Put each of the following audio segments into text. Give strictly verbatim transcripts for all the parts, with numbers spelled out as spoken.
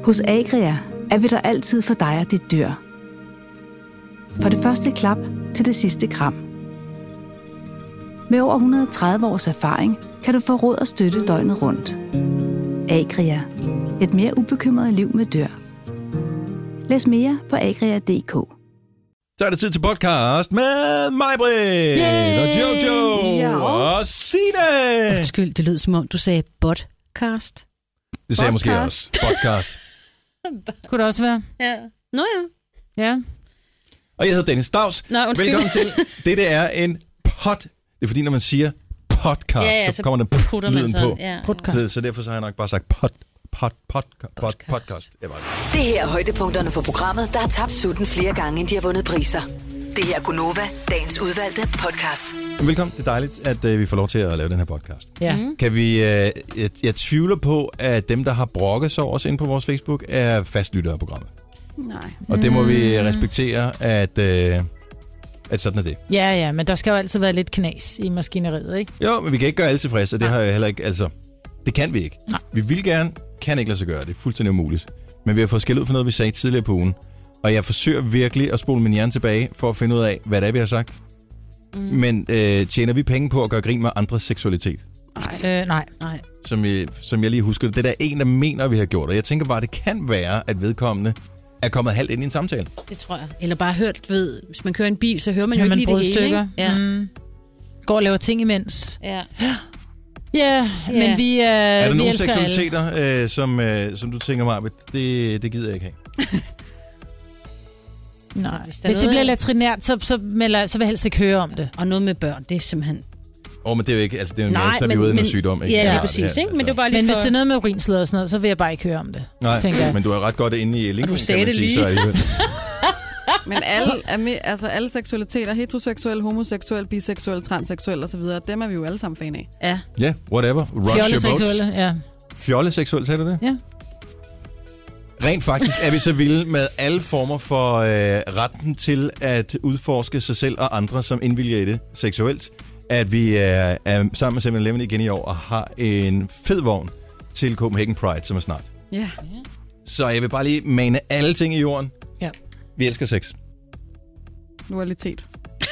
Hos Agria er vi der altid for dig og dit dyr. For det første klap til det sidste kram. Med over et hundrede og tredive års erfaring kan du få råd og støtte døgnet rundt. Agria. Et mere ubekymret liv med dyr. Læs mere på agria punktum d k. Så er det tid til podcast med mig, Britt, og Jojo, ja. og Signe. Undskyld, det lød som om, du sagde podcast. Det sagde jeg måske også. Podcast. Kunne det også være? Ja. Nå ja. Ja. Og jeg hedder Dennis Daus. Nå, undskyld. Velkommen til. Det, det er en pod. Det er fordi, når man siger podcast, ja, ja, så, så kommer den lyden på. Ja. Så, så derfor så har jeg nok bare sagt pod, pod, pod, pod, podcast. Det, var det. Det her er højdepunkterne for programmet, der har tabt sutten flere gange, end de har vundet priser. Det her er Gunova, dagens udvalgte podcast. Velkommen. Det er dejligt, at uh, vi får lov til at lave den her podcast. Ja. Mm. Kan vi, uh, jeg, jeg tvivler på, at dem, der har brokket sig over os inde på vores Facebook, er fastlyttere af programmet. Nej. Og det må vi respektere, at, uh, at sådan er det. Ja, ja, men der skal jo altid være lidt knas i maskineriet, ikke? Jo, men vi kan ikke gøre alle tilfredse, og det har jeg heller ikke, altså, det kan vi ikke. Nej. Vi vil gerne, kan ikke lade sig gøre, det er fuldstændig umuligt. Men vi har fået skæld ud for noget, vi sagde tidligere på ugen. Og jeg forsøger virkelig at spole min hjerne tilbage, for at finde ud af, hvad det er, vi har sagt. Mm. Men øh, tjener vi penge på at gøre grin med andres seksualitet? Nej. Øh, nej. Nej. Som jeg, som jeg lige husker det. Det er der en, der mener, vi har gjort. Og jeg tænker bare, det kan være, at vedkommende er kommet halvt ind i en samtale. Det tror jeg. Eller bare hørt, ved, hvis man kører en bil, så hører man jo Hører ikke man lige det hele, brudstykker? ikke? Ja. Mm. Går og laver ting imens. Ja. Ja, Ja. men vi, øh, Er der vi nogle elsker alle. seksualiteter, øh, som, øh, som du tænker mig, det, det gider jeg ikke have? Nej. Hvis Hvis, der er Hvis det noget- bliver latrinært, så, så, melder, så vil jeg helst ikke høre om det. Og noget med børn, det er simpelthen... Åh, oh, men det er jo ikke, altså det er jo Nej, mere, så er vi men- ude med men- sygdom, ikke? Ja, lige det præcis, her, ikke? Men altså. det var bare lige Men for... hvis det er noget med urinsleder og sådan noget, så vil jeg bare ikke høre om det. Nej, tænker jeg. men du er ret godt inde i linken, sagde kan man det sige, lige. så alligevel. Men alle, er med, altså alle seksualiteter, heteroseksuel, homoseksuel, biseksuel, transseksuel osv., dem er vi jo alle sammen fan af. Ja. Ja, yeah, whatever. Rock your boats. Fjolleseksuelle, ja. Fjolleseksuel, sagde du det? Ja. Rent faktisk er vi så vilde med alle former for øh, retten til at udforske sig selv og andre, som indvilger i det seksuelt, at vi er, er sammen med seven eleven igen i år og har en fed vogn til Copenhagen Pride, som er snart. Ja. Så jeg vil bare lige mane alle ting i jorden. Ja. Vi elsker sex. Dualitet.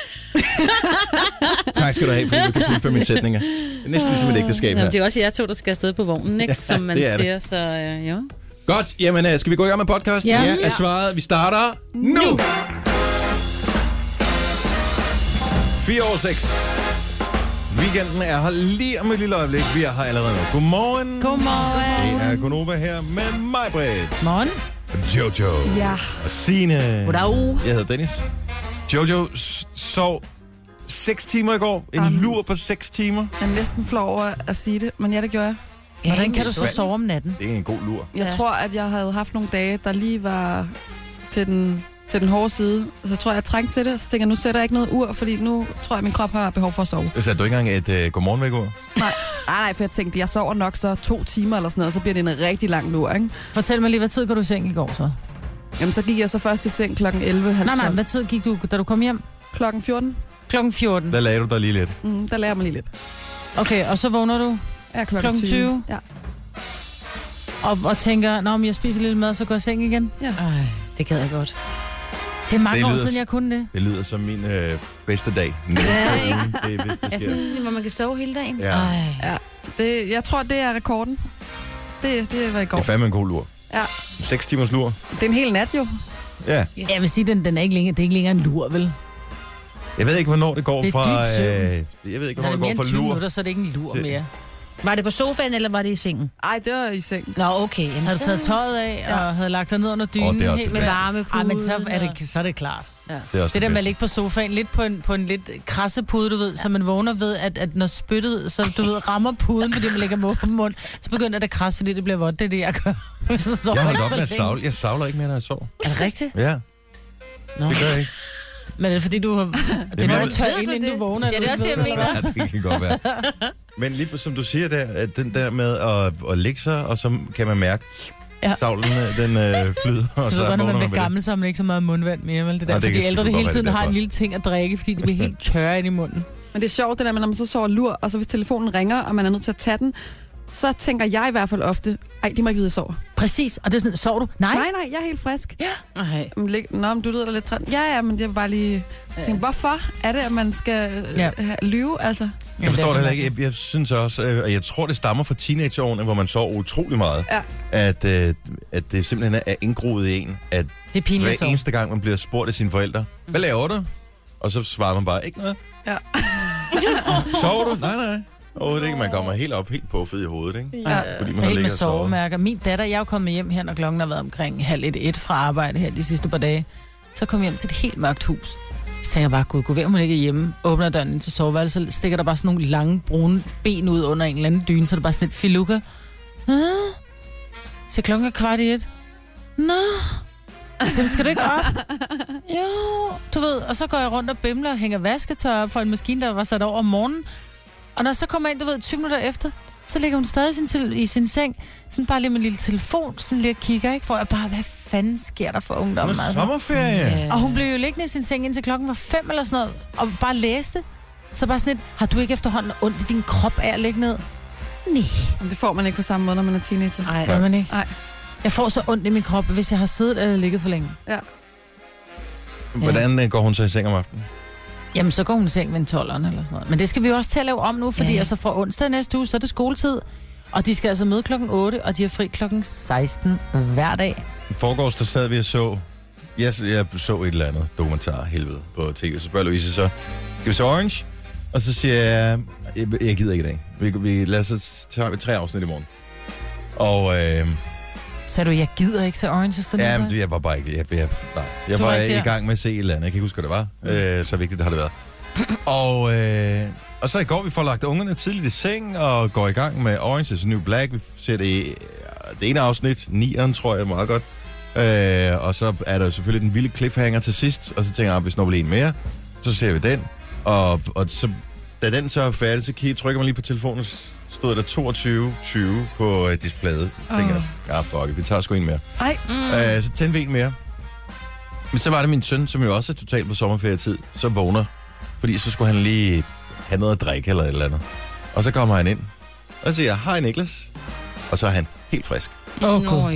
Tak skal du have, fordi du kan fuldføre mine sætninger. Det er næsten ligesom et ægteskab Nå, her. det er også jer to, der skal afsted på vognen, ikke? Ja, Som man det er det. siger, så øh, ja. Godt, jamen øh, skal vi gå i gang med podcast? Ja. Er svaret, vi starter nu! Fire år seks. Weekenden er her lige om et lille øjeblik. Vi er her allerede nu. Godmorgen. Godmorgen. Det er Gunova her med mig, Britt. Morgen. Jojo. Ja. Og Signe. Goddag. Jeg hedder Dennis. Jojo s- sov seks timer i går. En Um. lur på seks timer. Jeg er næsten flov over at sige det, men ja, det gjorde jeg. Hvordan kan du så sove om natten? Det er en god lur. Jeg Ja. tror, at jeg havde haft nogle dage, der lige var til den, til den hårde side. Så jeg tror, jeg trængte til det. Så tænker jeg, nu sætter jeg ikke noget ur, fordi nu tror jeg, at min krop har behov for at sove. Så du ikke engang et uh, godmorgenvækord? Nej, nej, for jeg tænkte, jeg sover nok så to timer eller sådan noget, og så bliver det en rigtig lang lur, ikke? Fortæl mig lige, hvad tid går du i seng i går så? Jamen, så gik jeg så først i seng klokken elleve. Nej, nej, hvad tid gik du, da du kom hjem? Klokken fjorten. Klokken fjorten. Der lagde du dig lige lidt. Mm, der lærer man lige lidt. Okay, og så vågner du Ja, klokken, Klokken tyve. tyve? Ja. og, og tænker, nå, men jeg spiser lidt mad, så går jeg i seng igen. Ja. Ej, det gad jeg godt. Det er mange Det år lyder- siden, jeg kunne det. Det lyder som min øh, bedste dag. Ja, ikke? Det er, hvis det Er sker. sådan, hvor man kan sove hele dagen? Ja. Ej. Ja, det, jeg tror, det er rekorden. Det, det var i går. Det er fandme en god lur. Ja. Seks timers lur. Det er en hel nat jo. Ja. Jeg vil sige, den, den er ikke længere, det er ikke længere en lur, vel? Jeg ved ikke, hvornår det går Det er fra... dyb søvn. Øh, jeg ved ikke, Når hvornår det er det mere går end fra tyve lur. minutter, så er det ikke en lur til- mere. Var det på sofaen, eller var det i sengen? Ej, det var i seng. Nå, okay. Jamen, Havde du så- taget tøjet af, Ja. og havde lagt dig ned under dynen. Åh, det er også helt det med bedste. varmepude. Ej, men så er, det, så er det klart. Ja. Det er også Det der med at bedste. ligge på sofaen, lidt på en, på en lidt krasse pude, du ved, ja. Så man vågner ved, at, at når spyttet, så du ved, rammer puden, fordi man lægger mund på mund, så begynder det at krasse, fordi det bliver vådt. Det er det, jeg gør. Så sover Jeg holdt ikke op for med at længe. savle. Jeg savler ikke mere, når jeg sover. Er det rigtigt? Ja, Nå. det gør jeg ikke. Men er det fordi, du har... Det er mere- noget tør Ved ind, du inden det? du vågner? Ja, det er eller også hvad, det, jeg eller mener. hvad? Ja, det kan godt være. Men lige som du siger der, at den der med at, at lægge sig, og så kan man mærke, Ja. ja. savlen den øh, flyder, og Du så ved godt, når man vågner bliver man ved gammel, så har man ikke så meget mundvand mere, vel? Det der, Nå, det fordi kan ældre, sgu det godt hele være, tiden det er har en derfor. lille ting at drikke, fordi det bliver helt tørre ind i munden. Men det er sjovt, det der med, når man så sover lur, og så hvis telefonen ringer, og man er nødt til at tage den, så tænker jeg i hvert fald ofte, ej, de må ikke vide, at jeg sover. Præcis, og det er sådan, sover du? Nej. Nej, nej, jeg er helt frisk. Ja. Nej. Nå, men du lyder da lidt træt. Ja, ja, men jeg vil bare lige tænke, hvorfor er det, at man skal Ja. ja. lyve, altså? Jeg forstår det heller ikke. Jeg, jeg synes også, øh, og jeg tror, det stammer fra teenageårene, hvor man sover utrolig meget. Ja. At, øh, at det simpelthen er indgroet i en, at Det er pinligt at hver sove. eneste gang, man bliver spurgt af sine forældre, hvad laver du? Og så svarer man bare, ikke noget. Ja. Sover du? Nej, nej. Overhovedet ikke. Man kommer helt op, helt puffet i hovedet, ikke? Ja. Fordi man har Helt med ligget og sovet. sovemærker. Min datter, jeg er jo kommet hjem her, når klokken har været omkring halv et, et fra arbejde her de sidste par dage. Så kom jeg hjem til et helt mørkt hus. Så tænker jeg bare, gud, gud, hun ikke er hjemme. Åbner døren ind til soveværelset, så stikker der bare sådan nogle lange, brune ben ud under en eller anden dyne, så er det bare sådan et filuka. Ah. Så klokken er kvart i et. Nå. Så skal du ikke op? Jo, du ved. Og så går jeg rundt og bimler og hænger vasketøj op for en maskine, der var sat over om morgenen. Og når så kommer jeg ind, du ved, tyve minutter efter, så ligger hun stadig sin til, i sin seng, sådan bare lige med en lille telefon, sådan lige kigger, ikke? For jeg bare, hvad fanden sker der for ungdommen? Nå, Altså? sommerferie. Ja. Og hun blev jo liggende i sin seng, indtil klokken var fem eller sådan noget, og bare læste. Så bare sådan et, har du ikke efterhånden ondt i din krop af at ligge ned? Nej. Men det får man ikke på samme måde, når man er teenager. Nej. Gør man ikke? Nej. Jeg får så ondt i min krop, hvis jeg har siddet eller ligget for længe. Ja. Hvordan øh, går hun så i seng om aftenen? Jamen, så går hun i seng ved en tolveren eller sådan noget. Men det skal vi jo også til at lave om nu, fordi Ja. ja. altså fra onsdag næste uge, så er det skoletid. Og de skal altså møde klokken otte, og de er fri klokken seksten hver dag. I forgårs, der sad vi og så... Jeg, jeg så et eller andet dokumentar, helvede, på T V. Så spørger Louise så, skal vi se Orange? Og så siger jeg, jeg, jeg gider ikke i dag. Vi, vi lader så tager vi tre afsnit i morgen. Og øh, Så du, jeg gider ikke se Orange is the New ja, Black? men jeg var bare ikke... Jeg, jeg, nej, jeg Du var, var ikke i der? gang med at se et eller andet. Jeg kan ikke huske, hvad det var. Øh, så vigtigt har det været. og, øh, og så i går, vi får lagt ungerne tidligt i seng, og går i gang med Orange is the New Black. Vi ser det, i- det ene afsnit, nieren, tror jeg, meget godt. Øh, og så er der jo selvfølgelig den vilde cliffhanger til sidst, og så tænker jeg, at vi snupper lige en mere. Så ser vi den, og, og så, da den så er færdig, så kigger, trykker man lige på telefonen, så stod der toogtyve tyve på uh, displayet. Så tænker jeg, ja, fuck it, vi tager sgu en mere. Ej, Mm. Øh, så tændte vi en mere. Men så var det min søn, som jo også er totalt på sommerferietid, så vågner. Fordi så skulle han lige have noget at drikke eller et eller andet. Og så kommer han ind, og siger, hej Niklas. Og så er han helt frisk. Åh, Nøj.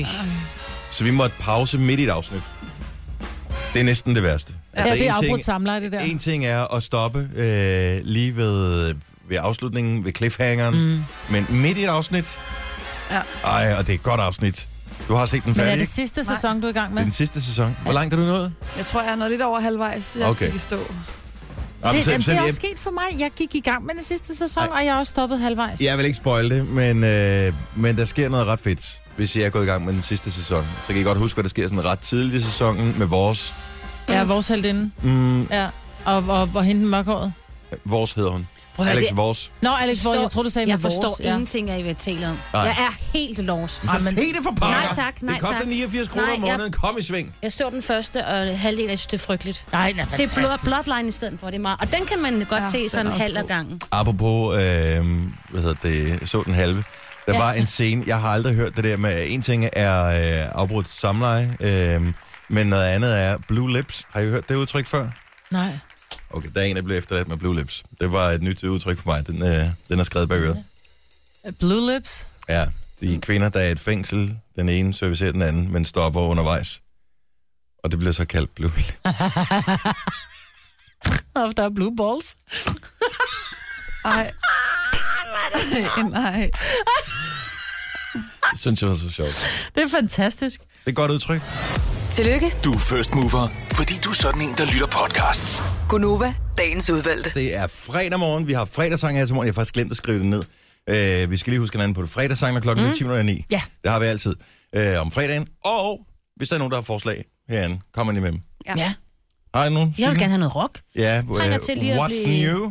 Så vi måtte pause midt i et afsnit. Det er næsten det værste. Ja, det er en ting, afbrudt samleje, det der. en ting er at stoppe øh, lige ved, ved afslutningen, ved cliffhangeren. Mm. Men midt i et afsnit, Ja. ej, og det er et godt afsnit. Du har set den Men er færdig, det ikke? sidste sæson, du er i gang Det med? er den sidste sæson. Hvor langt er du nået? jeg tror, jeg er nået lidt over halvvejs. Jeg Okay. okay. stå. Jamen, Det, så- det, så det er jeg- også sket for mig. Jeg gik i gang med den sidste sæson, Ej. og jeg har også stoppet halvvejs. Jeg vil ikke spoil det, men, øh, men der sker noget ret fedt, hvis jeg er gået i gang med den sidste sæson. Så kan I godt huske, at der sker sådan ret tidligt i sæsonen med vores... Ja, vores heldinde. Mm, Ja. Og, og, og hende den mørkhåret. vores hedder hun. Prøv at høre, Alex det- Vores. Nå, Alex, hvor jeg tror du sagde Jeg med forstår vores. Ja. ingenting af, hvad jeg taler om. Nej. Jeg er helt lost. Så se det for pokker. Nej tak, nej Det koster tak. niogfirs kroner om Nej, jeg- måneden. Kom i sving. Jeg så den første, og halvdelen, jeg synes, det er frygteligt. Nej, den er Se fantastisk. Blood, Bloodline i stedet for, det er meget. Og den kan man godt Ja, se den sådan er også halv af god. gangen. Apropos, øh, hvad hedder det, jeg så den halve. Der Ja. var en scene, jeg har aldrig hørt det der med, at en ting er øh, afbrudt samleje, øh, men noget andet er blue lips. Har I hørt det udtryk før? Nej. Okay, der er en, der blev efterladt med blue lips. Det var et nyt udtryk for mig. Den, øh, den er skrevet bag øret. Blue lips. Ja, de kvinder, der er i et fængsel, den ene servicerer den anden, men stopper undervejs. Og det bliver så kaldt blue lips. Og der er blue balls. Ej. Nej. Det synes jeg var så sjovt. Det er fantastisk. Det er et godt udtryk. Tillykke, Du er first mover, fordi du er sådan en, der lytter podcasts. Gunova, dagens udvalgte. Det er fredag morgen. Vi har fredagssang her til morgen. Jeg har faktisk glemt at skrive det ned. Uh, vi skal lige huske hinanden på det. Fredagssang, når klokken er ti nul ni. Ja. Det har vi altid. Uh, om fredagen. Og hvis der er nogen, der har forslag herinde, kommer lige med dem. Ja. Har I nogen? Jeg vil Signe? gerne have noget rock. Ja, Trænger uh, til lige at what's blive- new?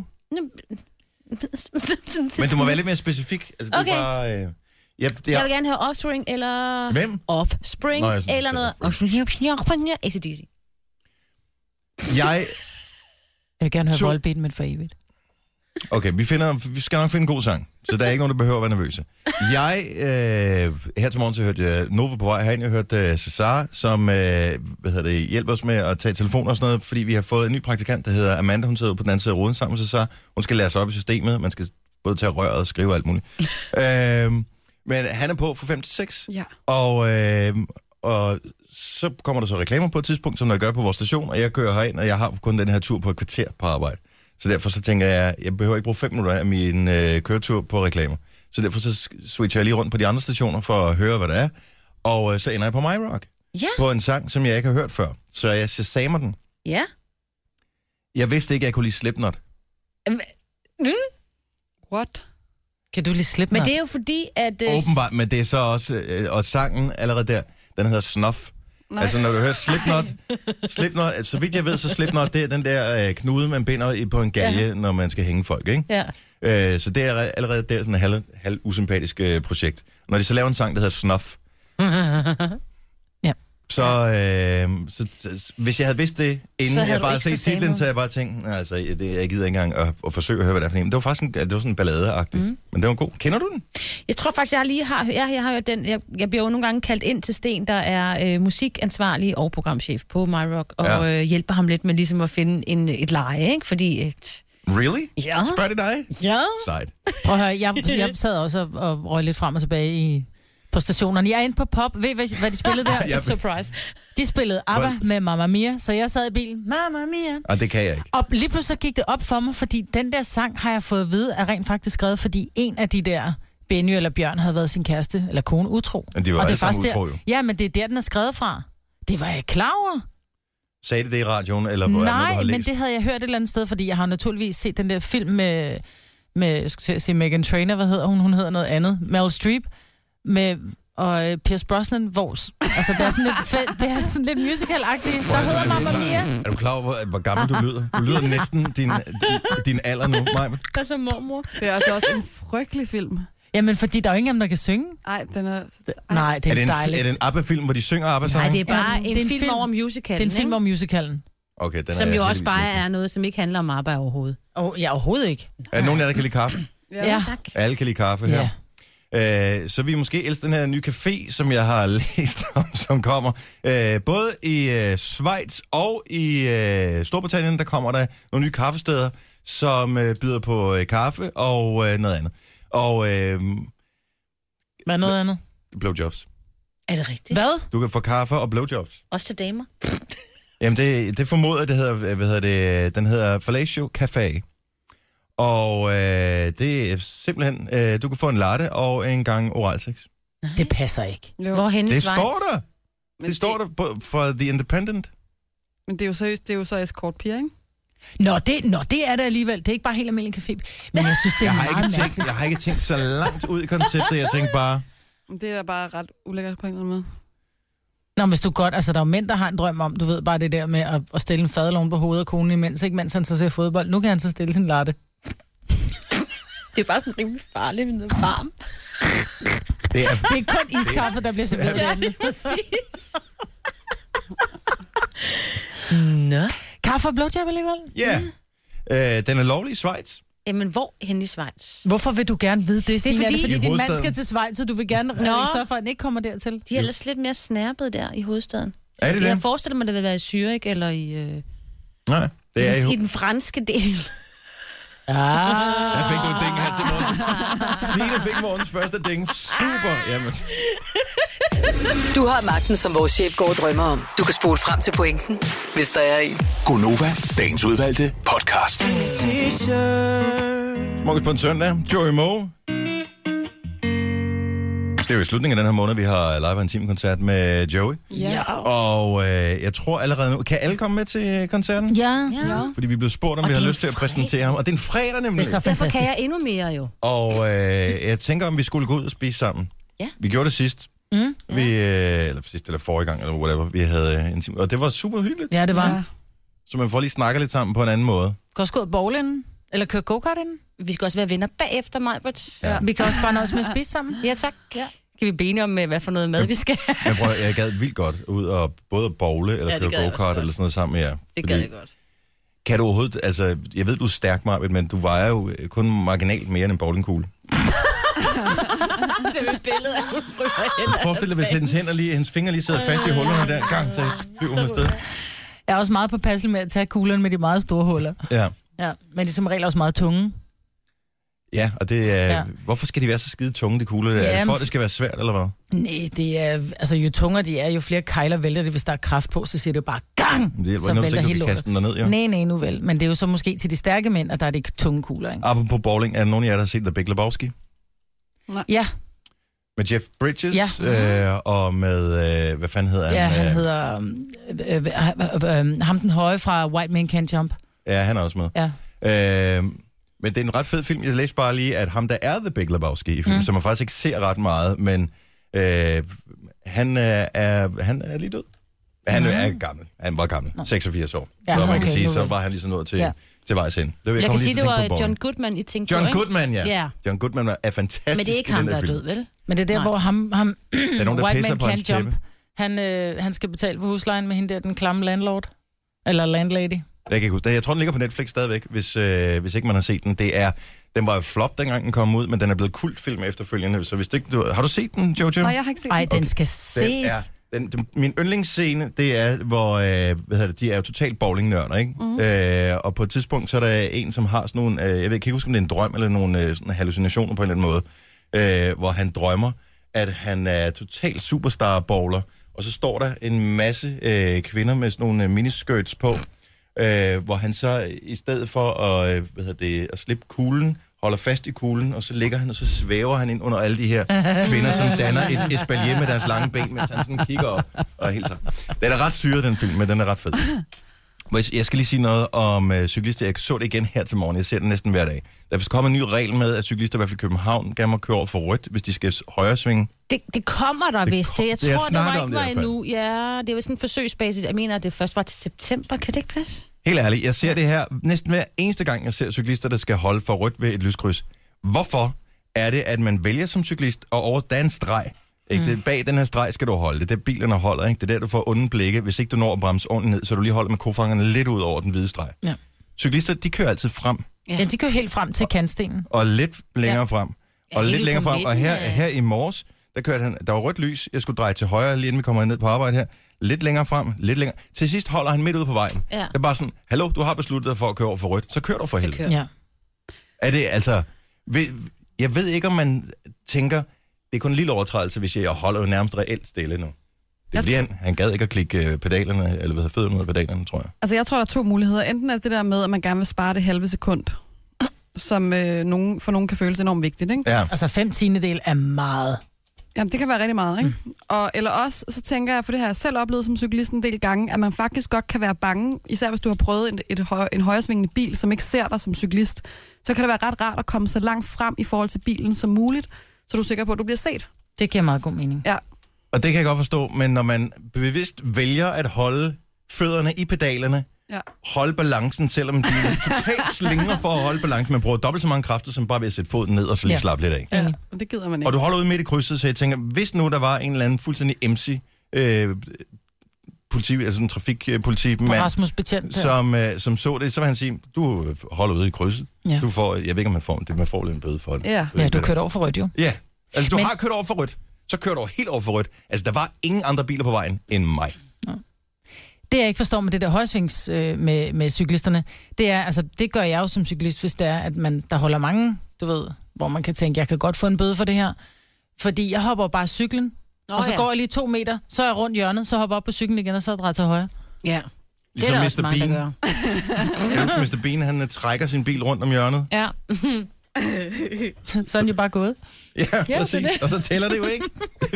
Men du må være lidt mere specifik. Altså, det Okay. er bare... Uh, ja, det Jeg er, vil gerne have Offspring eller... Hvem? Offspring Nå, jeg synes, eller det er noget... A C D C. jeg... Jeg vil gerne høre Så- Volbeat, men for evigt. Okay, vi, finder, vi skal nok finde en god sang, så der er ikke nogen, der behøver at være nervøse. Jeg, øh, her til morgen, så hørte jeg Nova på vej herind. Jeg hørte øh, Cesar, som øh, hvad hedder det, hjælper os med at tage telefoner og sådan noget, fordi vi har fået en ny praktikant, der hedder Amanda. Hun sidder på den anden side af ruden sammen med Cesar. Hun skal lære sig op i systemet. Man skal både tage røret og skrive alt muligt. øh, Men han er på fra fem til seks. Ja. Og, øh, og så kommer der så reklamer på et tidspunkt, som jeg gør på vores station, og jeg kører herind, og jeg har kun den her tur på et kvarter på arbejde. Så derfor så tænker jeg, jeg behøver ikke bruge fem minutter af min øh, køretur på reklamer. Så derfor så switcher jeg lige rundt på de andre stationer for at høre, hvad det er. Og øh, så ender jeg på MyRock. Ja. På en sang, som jeg ikke har hørt før. Så jeg shazamer den. Ja. Jeg vidste ikke, at jeg kunne lide Slipknot. Mm. What? Kan du lige slippe Men det er jo fordi, at... Uh, Åbenbart, men det er så også... Øh, og sangen allerede der, den hedder Snuff. Nej. Altså, når du hører Slipknot... Slipknot, så vidt jeg ved, så Slipknot, det er den der øh, knude, man binder i på en galge, ja. Når man skal hænge folk, ikke? Ja. Øh, så det er allerede der sådan et halv, halv usympatisk øh, projekt. Når de så laver en sang, der hedder Snuff... Ja. Så, øh, så, så hvis jeg havde vidst det, inden jeg bare set titlen, så havde jeg bare tænkt, altså, det, jeg gider ikke engang at, at forsøge at høre, hvad det er for en. Det var faktisk en, det var sådan en balladeagtig, mm. men det var god. Kender du den? Jeg tror faktisk, jeg lige har, jeg, jeg har hørt den. Jeg, jeg bliver jo nogle gange kaldt ind til Sten, der er øh, musikansvarlig og programchef på MyRock, og ja. øh, hjælper ham lidt med ligesom at finde en, et leje, ikke? Fordi et... Really? Ja. Spørg det dig? Ja. Sejt. Prøv at høre, jeg, jeg sad også og, og røg lidt frem og tilbage i... på stationerne. Jeg er inde på Pop. Ved I, hvad, hvad de spillede der? Ja, Surprise. De spillede ABBA med Mamma Mia, så jeg sad i bilen. Mamma Mia. Og det kan jeg ikke. Og lige pludselig gik det op for mig, fordi den der sang har jeg fået at vide, er rent faktisk skrevet, fordi en af de der, Benny eller Bjørn, havde været sin kæreste eller kone utro. Men de var og alle det er sammen utro, der, jo. Ja, men det er der, den er skrevet fra. Det var jeg klar over. Sagde det det i radioen, eller hvor Nej, er det, du har men læst? det havde jeg hørt et eller andet sted, fordi jeg har naturligvis set den der film med, med jeg skulle til at sige Meghan Trainor, hvad hedder hun? Hun hedder noget andet. Meryl Streep, med... og Pierce Brosnan, hvor... Altså, det er sådan lidt, fe- det er sådan lidt musical-agtigt. Der hedder Mamma Mia. Er du klar over, hvor, hvor gammel du lyder? Du lyder næsten din, din, din alder nu, Maja. Der er så mormor. Det er altså også en frygtelig film. Jamen, fordi der er jo ingen af dem, der kan synge. Ej, den er... Ej. Nej, det er, Er det en, dejligt. er det en ABBA-film, hvor de synger Nej, ABBA-sange? det er bare Ja, en, det er en film, film. over musicalen. Det er en film om musicalen. Okay, den Som er jo jeg også heldigvis bare med er noget, som ikke handler om arbejde overhovedet. Og ja, overhovedet ikke. for. Er der nogen af jer, der kan lide kaffe? Ja. Ja. Tak. Alle kan lide kaffe her. Øh, så vi måske elsker den her nye café, som jeg har læst om, som kommer. Øh, både i øh, Schweiz og i øh, Storbritannien, der kommer der nogle nye kaffesteder, som øh, byder på øh, kaffe og øh, noget andet. Og øh, Hvad er noget andet? blowjobs. Er det rigtigt? Hvad? Du kan få kaffe og blowjobs. Også til damer? Jamen, det, det formoder, det hedder, hvad hedder det, den hedder Fellatio Café. Og øh, det er simpelthen, øh, du kan få en latte og en gang oralsex. Det passer ikke. Jo. Hvorhen i Det Schweiz? står der. Men Det står der på- fra The Independent. Men det er jo seriøst, det er jo så escortpiger, ikke? Nå det, nå, det er det alligevel. Det er ikke bare helt almindelig café. Men jeg synes, det er Jeg har, meget ikke mærkeligt. tænkt, jeg har ikke tænkt så langt ud i konceptet. Jeg tænkte bare, Men det er bare ret ulækkert på en eller anden måde. Nå, hvis du godt, altså der er jo mænd, der har en drøm om, du ved bare det der med at, at stille en fadelån på hovedet af konen imens, ikke mens han så ser fodbold. Nu kan han så stille sin latte. Det er bare sådan rimelig farligt med noget varm. det er, Det er kun iskaffe, der bliver serveret. Ja, derinde. præcis. Nå. Kaffe og blowjob alligevel? ja. Øh, den er lovlig i Schweiz. Jamen, hvor hen i Schweiz? Hvorfor vil du gerne vide det, Signe? Er det fordi- fordi I din mand hovedstaden. skal til Schweiz, så du vil gerne Nå. øh, sørge for, at han ikke kommer dertil? De er ellers lidt mere snærpet der i hovedstaden. Er det Jeg det? forestiller mig, det vil være i Zürich eller i, øh, Nej, det er i, jo. i den franske del. Ah. Der fik du en ding her til morgen. Signe fik morgens første ding. Super. Jamen, Du har magten, som vores chef går og drømmer om. Du kan spole frem til pointen, hvis der er en. Gonova, dagens udvalgte podcast. smukkes på en søndag. Joey Moe. Det er jo i slutningen af den her måned, vi har live en teamkoncert med Joey. Ja. Og øh, jeg tror allerede nu... Kan alle komme med til koncerten? Ja. Ja. Fordi vi blev spurgt, om Og vi har det er lyst til at præsentere ham. Og det er en fredag nemlig. Det er så Derfor fantastisk. kan jeg endnu mere jo. Og øh, jeg tænker, om vi skulle gå ud og spise sammen. Ja. Vi gjorde det sidst. Mm. Vi, øh, eller sidst, eller forrige gang, eller whatever. Vi havde øh, en time. Og det var super hyggeligt. Ja, det var. Ja. Ja. Så man får lige snakket lidt sammen på en anden måde. Skal også gå ud og bowle inden? Eller køre go-kart inden? Vi skal også være venner bagefter mig, but... Ja. Vi kan også bare nøjes med at spise sammen. Ja, tak. Ja. Kan vi bene om, hvad for noget mad vi skal have? Jeg, prøver, jeg gad vildt godt ud og både at bowle eller Ja, det køre gad jeg også go-kart godt. eller sådan noget sammen med jer. Det gad jeg godt. Kan du overhovedet, altså, jeg ved, du er stærk, Marvind, men du vejer jo kun marginalt mere end en bowlingkugle. Det er et billede af, hun ryger hen. Forestil dig, hvis hendes, hænder lige, hendes fingre lige sidder fast i hullerne der gang, så flyver hun afsted. Jeg er også meget påpasselig med at tage kuglerne med de meget store huller. Ja. Ja, men de er som regel også meget tunge. Ja, og det er... Ja. Hvorfor skal de være så skide tunge, de kugler? Er det for, at det skal være svært, eller hvad? Nej, det er... Altså, jo tungere de er, jo flere kejler vælter det, hvis der er kraft på, så siger det jo bare gang! Det hjælper så ikke, når du vælter ikke hele kan kaste den lortet. derned, jo. Nej, nej, nu vel. Men det er jo så måske til de stærke mænd, at der er de tunge kugler, ikke? Apropos bowling, er der nogen af jer, der har set The Big Lebowski? Ja. Med Jeff Bridges, Ja. øh, og med... Øh, hvad fanden hedder han? Ja, han Øh, hedder... Øh, øh, øh, øh, ham den høje fra White Man Can't Jump. Ja, han er også med. Ja. Øh, men det er en ret fed film. Jeg læste bare lige, at ham, der er The Big Lebowski i filmen, mm. som man faktisk ikke ser ret meget, men øh, han, øh, er, han er lige død. Han mm. er gammel. Han var gammel. No. seksogfirs år. Ja, så man okay, kan sige, nu så vel. var han lige så nået til, Ja. til vejs hen. Det, Jeg, jeg kan sige, det var John John, Goodman, I tænkte John på, ikke? Goodman, ja. Ja. John Goodman er fantastisk. Men det er ikke i ham, den der er film. død, vel? Men det er der, Nej. hvor ham, ham Der er nogen, der White pisser Man på hans Can't Jump, tæppe. han, øh, han skal betale for huslejen med hende der, den klamme landlord. Eller landlady. Jeg kan ikke huske det. Jeg tror, den ligger på Netflix stadigvæk, hvis, øh, hvis ikke man har set den. Det er, den var jo flop, dengang den kom ud, men den er blevet kultfilm efterfølgende. Så hvis det ikke, du, har du set den, Jojo? Nej, jeg har ikke set Ej, den. den skal Den ses. er, den, den, min yndlingsscene, det er, hvor øh, hvad hedder det, de er jo totalt bowlingnørder, ikke? Mm. Øh, og på et tidspunkt, så er der en, som har sådan nogle, øh, jeg ved, kan ikke huske, om det er en drøm eller nogle øh, sådan hallucinationer på en eller anden måde, øh, hvor han drømmer, at han er totalt superstar-bowler, og så står der en masse øh, kvinder med sådan nogle øh, miniskirts på, øh, hvor han så i stedet for at, øh, hvad hedder det, at slippe kuglen, holder fast i kuglen, og så ligger han, og så svæver han ind under alle de her kvinder, som danner et espalier med deres lange ben, mens han sådan kigger op og helt så. Den er ret syret, den film, men den er ret fed. Jeg skal lige sige noget om uh, cyklister. Jeg så det igen her til morgen. Jeg ser det næsten hver dag. Der er kommet en ny regel med, at cyklister, i hvert fald i København, gerne må køre over for rødt, hvis de skal højre svinge. Det, det kommer der vist. Det, jeg det, jeg tror, det var om ikke det var i hvert fald. endnu. Ja, det var sådan en forsøgsbasis. Jeg mener, at det først var til september. Kan det ikke passe? Helt ærligt, jeg ser det her næsten hver eneste gang, jeg ser cyklister, der skal holde for rødt ved et lyskryds. Hvorfor er det, at man vælger som cyklist, og over der er en streg? Ikke? Mm. Det, bag den her streg skal du holde. Det er der, bilerne holder. Ikke? Det er der, du får onde blikke, hvis ikke du når at bremse ordentligt ned, så du lige holder med kofangerne lidt ud over den hvide streg. Ja. Cyklister, de kører altid frem. Ja, ja de kører helt frem til kantstenen. Og lidt længere ja. frem. Og ja, lidt længere frem. Og her, ja. her i morges, der kørte han, der var rødt lys. Jeg skulle dreje til højre, lige inden vi kommer ned på arbejde her. Lidt længere frem, lidt længere. Til sidst holder han midt ude på vejen. Ja. Det er bare sådan, hallo, du har besluttet dig for at køre over for rødt, så kør du for helvede. Ja. Er det altså... Jeg ved ikke, om man tænker, det er kun en lille overtrædelse, hvis jeg holder jo nærmest reelt stille nu. Det er fordi, han, han gad ikke at klikke pedalerne, eller hvad hedder fødderne ud af pedalerne, tror jeg. Altså, jeg tror, der er to muligheder. Enten er det der med, at man gerne vil spare det halve sekund, som øh, nogen, for nogen kan føles enormt vigtigt, ikke? Ja. Altså fem tiendedel er meget. Jamen, det kan være rigtig meget, ikke? Mm. Og, eller også, så tænker jeg, for det har jeg selv oplevet som cyklist en del gange, at man faktisk godt kan være bange, især hvis du har prøvet en, et høj, en højresvingende bil, som ikke ser dig som cyklist, så kan det være ret rart at komme så langt frem i forhold til bilen som muligt, så du er sikker på, at du bliver set. Det giver meget god mening. Ja. Og det kan jeg godt forstå, men når man bevidst vælger at holde fødderne i pedalerne, ja. holde balancen, selvom de er totalt slinger for at holde balancen, man bruger dobbelt så mange kræfter, som bare ved at sætte foden ned og så lige ja. slappe lidt af. Ja, og det gider man ikke. Og du holder ude midt i krydset, så jeg tænker, hvis nu der var en eller anden fuldstændig M C, øh, politi, altså en trafikpolitimand, Rasmus Betjent, som, øh, som så det, så vil han sige, du holder ude i krydset. Ja. Du får, jeg ved ikke, om man får det, man får lidt en bøde for det. Ja, ja du kørte over for rødt jo. Ja, altså du Men... har kørt over for rødt, så kører du over helt over for rødt. Altså der var ingen andre biler på vejen end mig. Ja. Det jeg ikke forstår med det der højsvings øh, med, med cyklisterne, det er, altså det gør jeg jo som cyklist, hvis det er, at man, der holder mange, du ved, hvor man kan tænke, jeg kan godt få en bøde for det her. Fordi jeg hopper bare cyklen, Nå, og så ja. går jeg lige to meter, så er jeg rundt hjørnet, så hopper jeg op på cyklen igen, og så drejer til højre. Ja. Ligesom det er mister Bean. Jeg husker, mister Bean, han uh, trækker sin bil rundt om hjørnet. Ja. Så er den jo bare gået. Ja, ja præcis. Det. Og så tæller det jo ikke.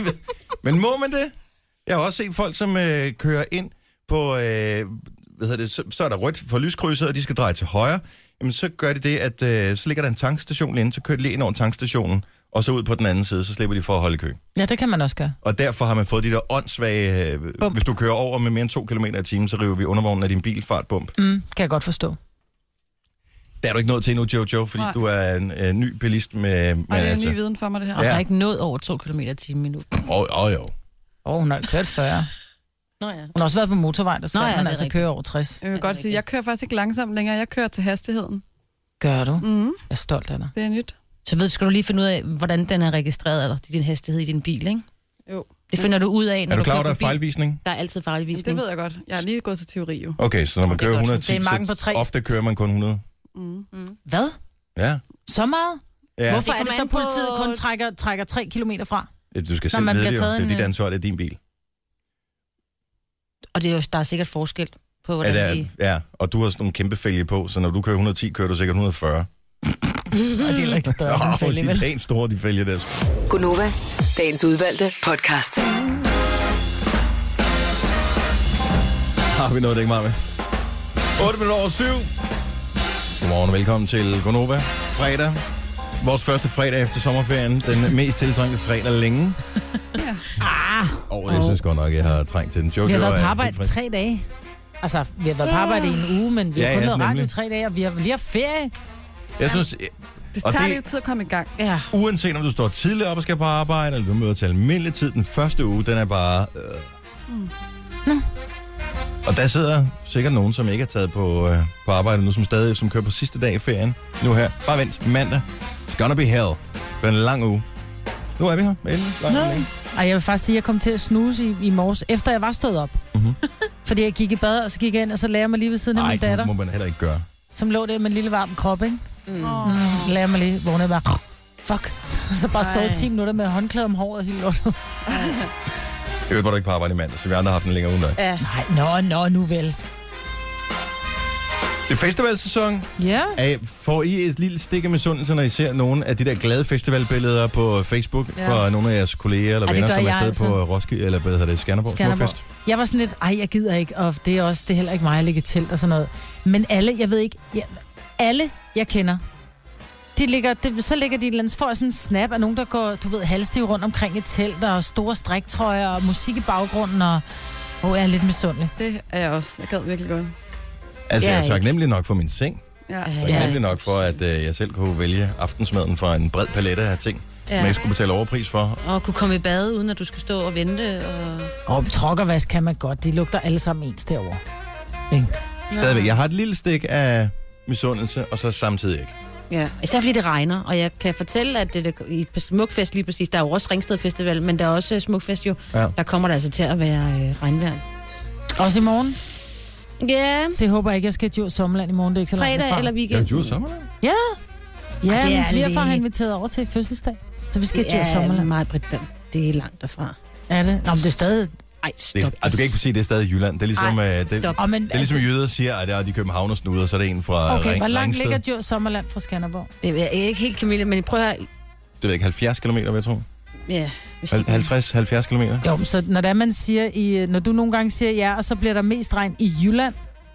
Men må man det? Jeg har også set folk, som øh, kører ind på, øh, hvad hedder det, så, så er der rødt for lyskrydset, og de skal dreje til højre. Jamen, så gør de det, at øh, så ligger der en tankstation inde, så kører de lige ind over tankstationen, og så ud på den anden side, så slipper de for at holde i kø. Ja, det kan man også gøre. Og derfor har man fået de der åndssvage, øh, hvis du kører over med mere end to kilometer i timen, så river vi undervognen af din bil fartbump. Mm, kan jeg godt forstå. Der er du ikke nået til endnu, Jojo, fordi Nej. du er en øh, ny bilist med... med Ej, det er altså... ny viden for mig, det her. Og ja. har ikke nået over to kilometer i timen endnu. Åh, oh, oh, jo. Åh, oh, hun har kørt fyrre. Nå ja. Hun har også været på motorvej, der skal Nå, ja, man altså rigtigt. Køre over tres. Jeg vil godt sige, jeg kører faktisk ikke langsomt længere. Jeg kører til hastigheden. Gør du? Mm. Jeg er stolt af dig. Det er nyt. Så ved, skal du lige finde ud af, hvordan den er registreret, eller din hastighed i din bil, ikke? Jo. Det finder du ud af, når er du, du klar, kører der er forbi. fejlvisning? Der er altid fejlvisning. Jamen, det ved jeg godt. Jeg har lige gået til teori, jo. Okay, så når man kører et hundrede og ti, så ofte kører man kun hundrede. Mm. Hvad? Ja. Så meget? Ja. Hvorfor Det er det så, kommer an politiet på- kun trækker, trækker tre kilometer fra? Du skal Når selv man vide bliver det jo. taget Det er en, dit øh, ansvar, det er din bil. Og det er jo, der er sikkert forskel på, hvordan Ja, det de... er, ja, og du har sådan nogle kæmpe fælge på, så når du kører et hundrede og ti, kører du sikkert et hundrede og fyrre. Så er det heller ikke større end Åh, fælge, de vel? er pænt store, de fælge der. Gunova, dagens udvalgte podcast. Har vi noget, det ikke meget med? otte minutter over syv. Godmorgen og velkommen til Gonova. Fredag. Vores første fredag efter sommerferien. Den mest tiltrængte fredag længe. Ja. Ah, Og jeg synes godt nok, jeg har trængt til den. Jojo vi har været er på helt arbejde frisk. tre dage. Altså, vi har været på arbejde i en uge, men vi har Ja, kun ja, lavet radio i nemlig. tre dage, og vi har lige haft ferie. Jeg synes, Det Og tager det- lidt tid at komme i gang. Ja. uanset om du står tidligt op og skal på arbejde, eller du møder til almindelig tid, den første uge, den er bare... Øh. Mm. Og der sidder sikkert nogen, som ikke er taget på, øh, på arbejde nu, som stadig som kører på sidste dag i ferien. Nu her. Bare vent. Mandag. It's gonna be hell. Det er en lang uge. Nu er vi her. Endelig. Lang Nå. længe. Ej, jeg vil faktisk sige, at jeg kom til at snuse i, i morges, efter jeg var stået op. Mhm. Fordi jeg gik i bad, og så gik jeg ind, og så lagde jeg mig lige ved siden af Ej, min datter, det må man heller ikke gøre. som lå der med en lille varm krop, ikke? Mm. Mm, lagde jeg mig lige, vågnede jeg bare, fuck. Så bare sov Ej. ti minutter med håndklæde om håret og hele lortet. Jeg ved, hvor du ikke på arbejde i mandag, så vi andre har haft en længere uge end dig. Ja. Nej, nå, nå, nu vel. Det er festivalsæson. Ja. Er, får I et lille stik af misundelse, når I ser nogle af de der glade festivalbilleder på Facebook Ja. fra nogle af jeres kolleger eller Ej, det venner, gør som er jeg afsted altså. på Roskilde, eller hvad hedder det, Skanderborg, Skanderborg. Smukfest? Jeg var sådan lidt, ej, jeg gider ikke, og det er også, det er heller ikke mig at ligge i telt og sådan noget. Men alle, jeg ved ikke, ja, alle jeg kender, de ligger, det, så ligger de et eller andet, får sådan en snap af nogen, der går, du ved, halvstiv rundt omkring et telt, og store striktrøjer, og musik i baggrunden, og åh, jeg er lidt misundelig. Det er jeg også. Jeg gad virkelig godt. Altså, Jeg jeg er er taknemmelig nok for min seng. Ja. Taknemmelig nok for, at øh, jeg selv kunne vælge aftensmaden fra en bred palette af ting, ja. som jeg Ja. ikke skulle betale overpris for. Og kunne komme i bad, uden at du skal stå og vente. Og... Og trokkervask kan man godt, de lugter alle sammen ens derovre. Ikke? Stadigvæk. Jeg har et lille stik af misundelse, og så samtidig ikke. Ja, især fordi det regner, og jeg kan fortælle, at det, det, i Smukfest lige præcis, der er jo også Ringsted Festival, men der er også Smukfest jo, Ja. der kommer der altså til at være øh, regnvejr. Også i morgen. Ja, Det håber jeg ikke, jeg skal til Sommerland i morgen, det er ikke så langt fredag derfra. eller Jeg weekend. er Djurs Sommerland. Ja, ja, Ej, det min er svigerfar har lidt. inviteret over til fødselsdag, så vi skal til Ja, Sommerland. meget bredt, det er langt derfra. Er det? Nå, men det er stadig... Ej, Det, stop. altså, du kan ikke sige, at det er stadig Jylland. Det er ligesom, Ej, øh, det, stop. Oh, men, det er ligesom jyder siger, at det er de københavnersnuder, så er det en fra Okay, Ring, hvor langt Ringsted. ligger Djurs Sommerland fra Skanderborg? Det er ikke helt Camille, men prøv at høre. Det ved jeg ikke, halvfjerds kilometer, vil jeg tro. Ja, hvis Hal- halvtreds til halvfjerds kilometer. Jo, så når der man siger, i, når du nogle gange siger ja, og så bliver der mest regn i Jylland,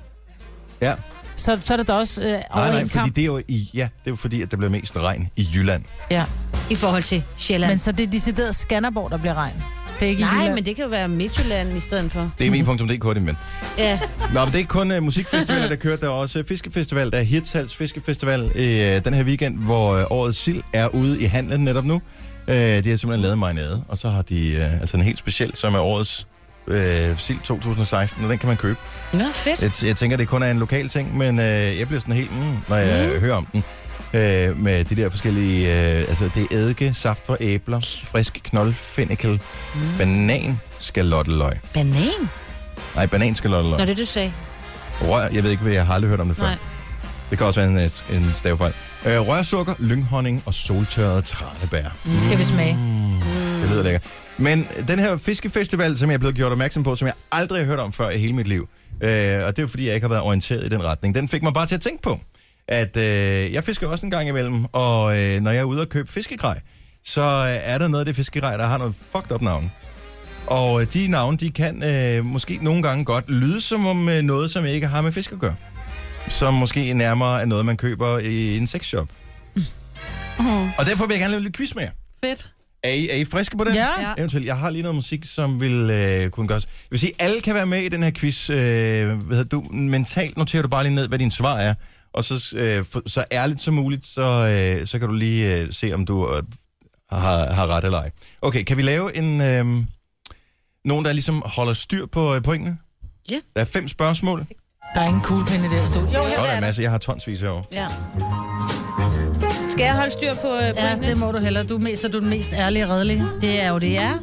Ja. så, så er det da også øh, over Nej, nej, en fordi kamp. det er jo i, ja, det er jo fordi, at der bliver mest regn i Jylland. Ja. i forhold til Sjælland. Men så det er decideret Skanderborg, der bliver regn. Det er ikke i Nej, Jylland. men det kan jo være Midtjylland i stedet for. Det er mi punktum d k, din ven. Ja, Nå, men det er ikke kun uh, musikfestivaler, der kører. Der er også uh, fiskefestival. Der er Hirtshals Fiskefestival i uh, den her weekend, hvor uh, årets sild er ude i handlen netop nu. Uh, de har simpelthen lavet marinade, og så har de uh, altså en helt speciel, som er årets uh, sild to tusind og seksten, og den kan man købe. nå fedt. Jeg, jeg tænker, det kun er en lokal ting, men uh, jeg bliver sådan helt, mm, når jeg mm. hører om den. Uh, med de der forskellige, uh, altså det er eddike, saft fra æbler, frisk knold, fennikel, mm. banan, skalotteløg. Banan? Nej, bananskalotteløg. Nå, det du sagde. Rør, jeg ved ikke, hvad jeg har aldrig hørt om det før. Nej. Det kan også være en, en stavefejl. Øh, rørsukker, lynghonning og soltørret tranebær. Mm. Skal vi smage? Mm. Det lyder lækkert. Men den her fiskefestival, som jeg er blevet gjort opmærksom på, som jeg aldrig har hørt om før i hele mit liv, øh, og det er fordi, jeg ikke har været orienteret i den retning, den fik mig bare til at tænke på, at øh, jeg fisker også en gang imellem, og øh, når jeg er ude og købe fiskegrej, så øh, er der noget af det fiskegrej, der har noget fucked up navn. Og øh, de navne, de kan øh, måske nogle gange godt lyde som om øh, noget, som ikke har med fisk at gøre. Som måske nærmere er noget, man køber i en sexshop. Mm. Og derfor vil jeg gerne lave lidt quiz med jer. Fedt. Er I, er I friske på den? Ja. Ja. Eventuelt. Jeg har lige noget musik, som vil øh, kunne gøres. Jeg vil sige, alle kan være med i den her quiz. Øh, hvad hedder du? Mentalt noterer du bare lige ned, hvad din svar er. Og så, øh, for, så ærligt som muligt, så, øh, så kan du lige øh, se, om du øh, har, har ret eller ej. Okay, kan vi lave en... Øh, nogen, der ligesom holder styr på øh, pointene? Ja. Der er fem spørgsmål. Der er ingen kuglepen i det her studie. Jo, Så er der en masse. Jeg har tonsvis herovre. Ja. Skal jeg holde styr på øh, Ja, pointene? det må du hellere. Du er mest, er du den mest ærlige og redelige. Det er jo det, er.